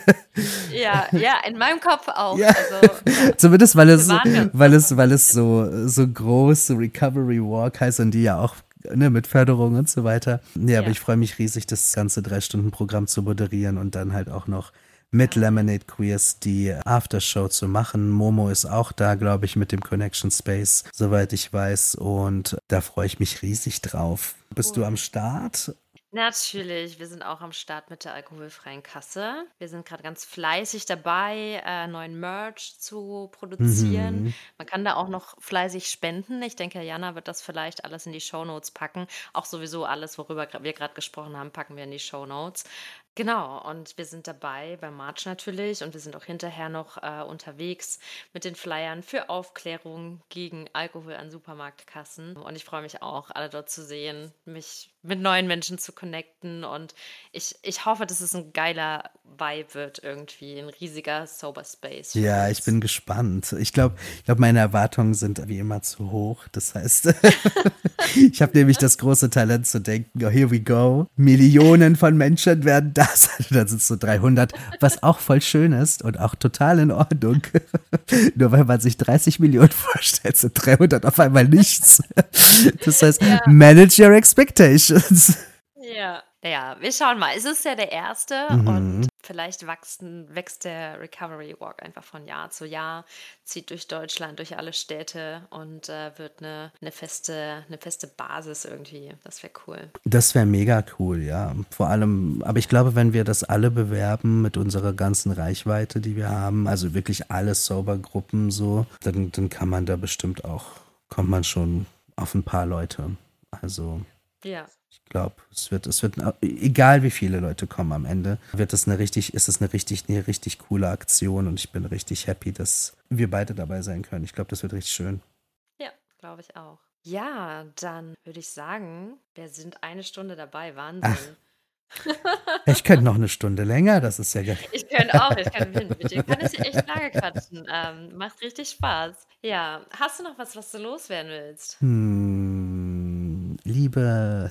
Speaker 3: Ja, ja, in meinem Kopf auch.
Speaker 4: Ja.
Speaker 3: Also, ja,
Speaker 4: Zumindest weil es,
Speaker 3: wir waren uns
Speaker 4: weil es,
Speaker 3: davon
Speaker 4: weil es
Speaker 3: bewusst.
Speaker 4: so, so groß, so Recovery Walk heißt und die ja auch ne, mit Förderung und so weiter. Ja, aber
Speaker 3: Ja,
Speaker 4: ich freue mich riesig, das ganze drei Stunden Programm zu moderieren und dann halt auch noch mit Lemonade Queers die Aftershow zu machen. Momo ist auch da, glaube ich, mit dem Connection Space, soweit ich weiß. Und da freue ich mich riesig drauf. Bist du am
Speaker 3: cool.
Speaker 4: Start?
Speaker 3: Natürlich, wir sind auch am Start mit der alkoholfreien Kasse. Wir sind gerade ganz fleißig dabei, äh, neuen Merch zu produzieren.
Speaker 4: Mhm.
Speaker 3: Man kann da auch noch fleißig spenden. Ich denke, Jana wird das vielleicht alles in die Shownotes packen. Auch sowieso alles, worüber gra- wir gerade gesprochen haben, packen wir in die Shownotes. Genau, und wir sind dabei beim March natürlich und wir sind auch hinterher noch äh, unterwegs mit den Flyern für Aufklärung gegen Alkohol an Supermarktkassen. Und ich freue mich auch, alle dort zu sehen, mich mit neuen Menschen zu connecten. Und ich, ich hoffe, dass es ein geiler Vibe wird irgendwie, ein riesiger Sober Space für
Speaker 4: Ja, ich
Speaker 3: uns.
Speaker 4: bin gespannt. Ich glaube, ich glaub, meine Erwartungen sind wie immer zu hoch. Das heißt, ich habe nämlich das große Talent zu denken, oh, here we go. Millionen von Menschen werden da sein. Dann sind es so dreihundert, was auch voll schön ist und auch total in Ordnung. Nur weil man sich dreißig Millionen vorstellt, sind dreihundert auf einmal nichts. Das heißt,
Speaker 3: Ja.
Speaker 4: manage your expectations.
Speaker 3: Ja, ja, wir schauen mal. Es ist ja der erste
Speaker 4: Mhm.
Speaker 3: und vielleicht wachsen, wächst der Recovery Walk einfach von Jahr zu Jahr, zieht durch Deutschland, durch alle Städte und äh, wird eine, eine feste, eine feste Basis irgendwie. Das wäre cool.
Speaker 4: Das wäre mega cool, ja. Vor allem, aber ich glaube, wenn wir das alle bewerben mit unserer ganzen Reichweite, die wir haben, also wirklich alle Sober-Gruppen so, dann, dann kann man da bestimmt auch, kommt man schon auf ein paar Leute. Also
Speaker 3: Ja,
Speaker 4: ich glaube, es wird, es wird, egal wie viele Leute kommen am Ende, wird es eine richtig, ist es eine richtig, eine richtig coole Aktion und ich bin richtig happy, dass wir beide dabei sein können. Ich glaube, das wird richtig schön.
Speaker 3: ja, glaube ich auch. Ja, dann würde ich sagen, wir sind eine Stunde dabei. Wahnsinn.
Speaker 4: Ich könnte noch eine Stunde länger, das ist ja geil.
Speaker 3: Ich könnte auch, ich kann, mit dir kann ich echt lange quatschen. Ähm, macht richtig Spaß. Ja, hast du noch was, was du loswerden willst?
Speaker 4: Hm, Liebe.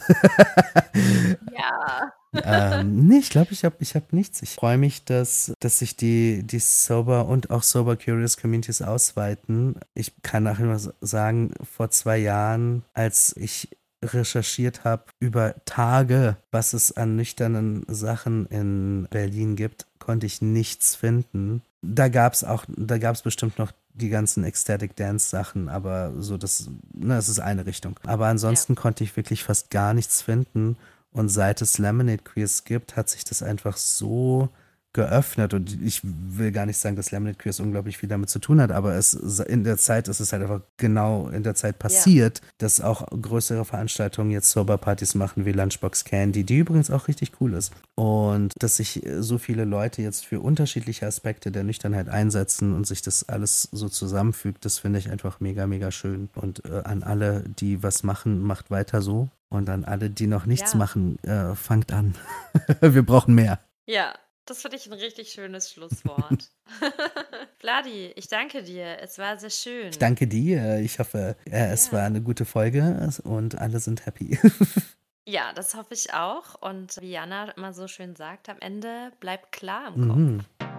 Speaker 3: Ja.
Speaker 4: ähm, nee, ich glaube, ich habe ich hab nichts. Ich freue mich, dass, dass sich die, die Sober und auch Sober Curious Communities ausweiten. Ich kann nachher mal sagen, vor zwei Jahren, als ich recherchiert habe über Tage, was es an nüchternen Sachen in Berlin gibt, konnte ich nichts finden. Da gab es auch, da gab es bestimmt noch die ganzen Ecstatic Dance Sachen, aber so das, ne, das ist eine Richtung. Aber ansonsten konnte ich wirklich fast gar nichts finden. Und seit es Lemonade Queers gibt, hat sich das einfach so geöffnet. Und ich will gar nicht sagen, dass Lemonade Queers unglaublich viel damit zu tun hat, aber es in der Zeit ist es halt einfach genau in der Zeit passiert, dass auch größere Veranstaltungen jetzt Sober-Partys machen wie Lunchbox Candy, die übrigens auch richtig cool ist. Und dass sich so viele Leute jetzt für unterschiedliche Aspekte der Nüchternheit einsetzen und sich das alles so zusammenfügt, das finde ich einfach mega, mega schön. Und äh, an alle, die was machen, macht weiter so. Und an alle, die noch nichts
Speaker 3: Ja.
Speaker 4: machen, äh, fangt an. Wir brauchen mehr.
Speaker 3: Ja, das finde ich ein richtig schönes Schlusswort. Vladi, ich danke dir. Es war sehr schön.
Speaker 4: Ich danke dir. Ich hoffe, äh, es
Speaker 3: Ja.
Speaker 4: war eine gute Folge und alle sind happy.
Speaker 3: Ja, das hoffe ich auch. Und wie Jana immer so schön sagt, am Ende bleibt klar im Kopf.
Speaker 4: Mhm.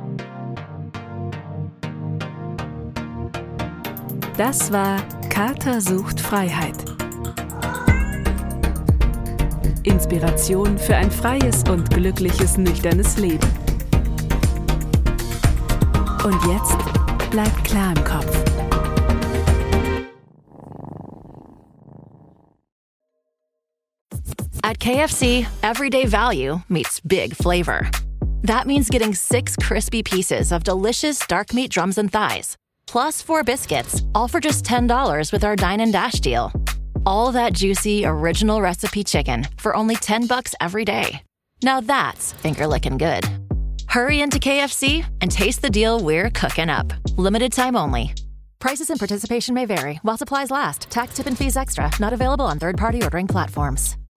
Speaker 2: Das war Kater sucht Freiheit. Inspiration für ein freies und glückliches, nüchternes Leben. Und jetzt bleibt klar im Kopf.
Speaker 1: K F C, everyday value meets big flavor. That means getting six crispy pieces of delicious dark meat drums and thighs, plus four biscuits, all for just ten dollars with our Dine and Dash deal. All that juicy, original recipe chicken for only ten bucks every day. Now that's finger-licking good. Hurry into K F C and taste the deal we're cooking up. Limited time only. Prices and participation may vary while supplies last. Tax, tip, and fees extra. Not available on third-party ordering platforms.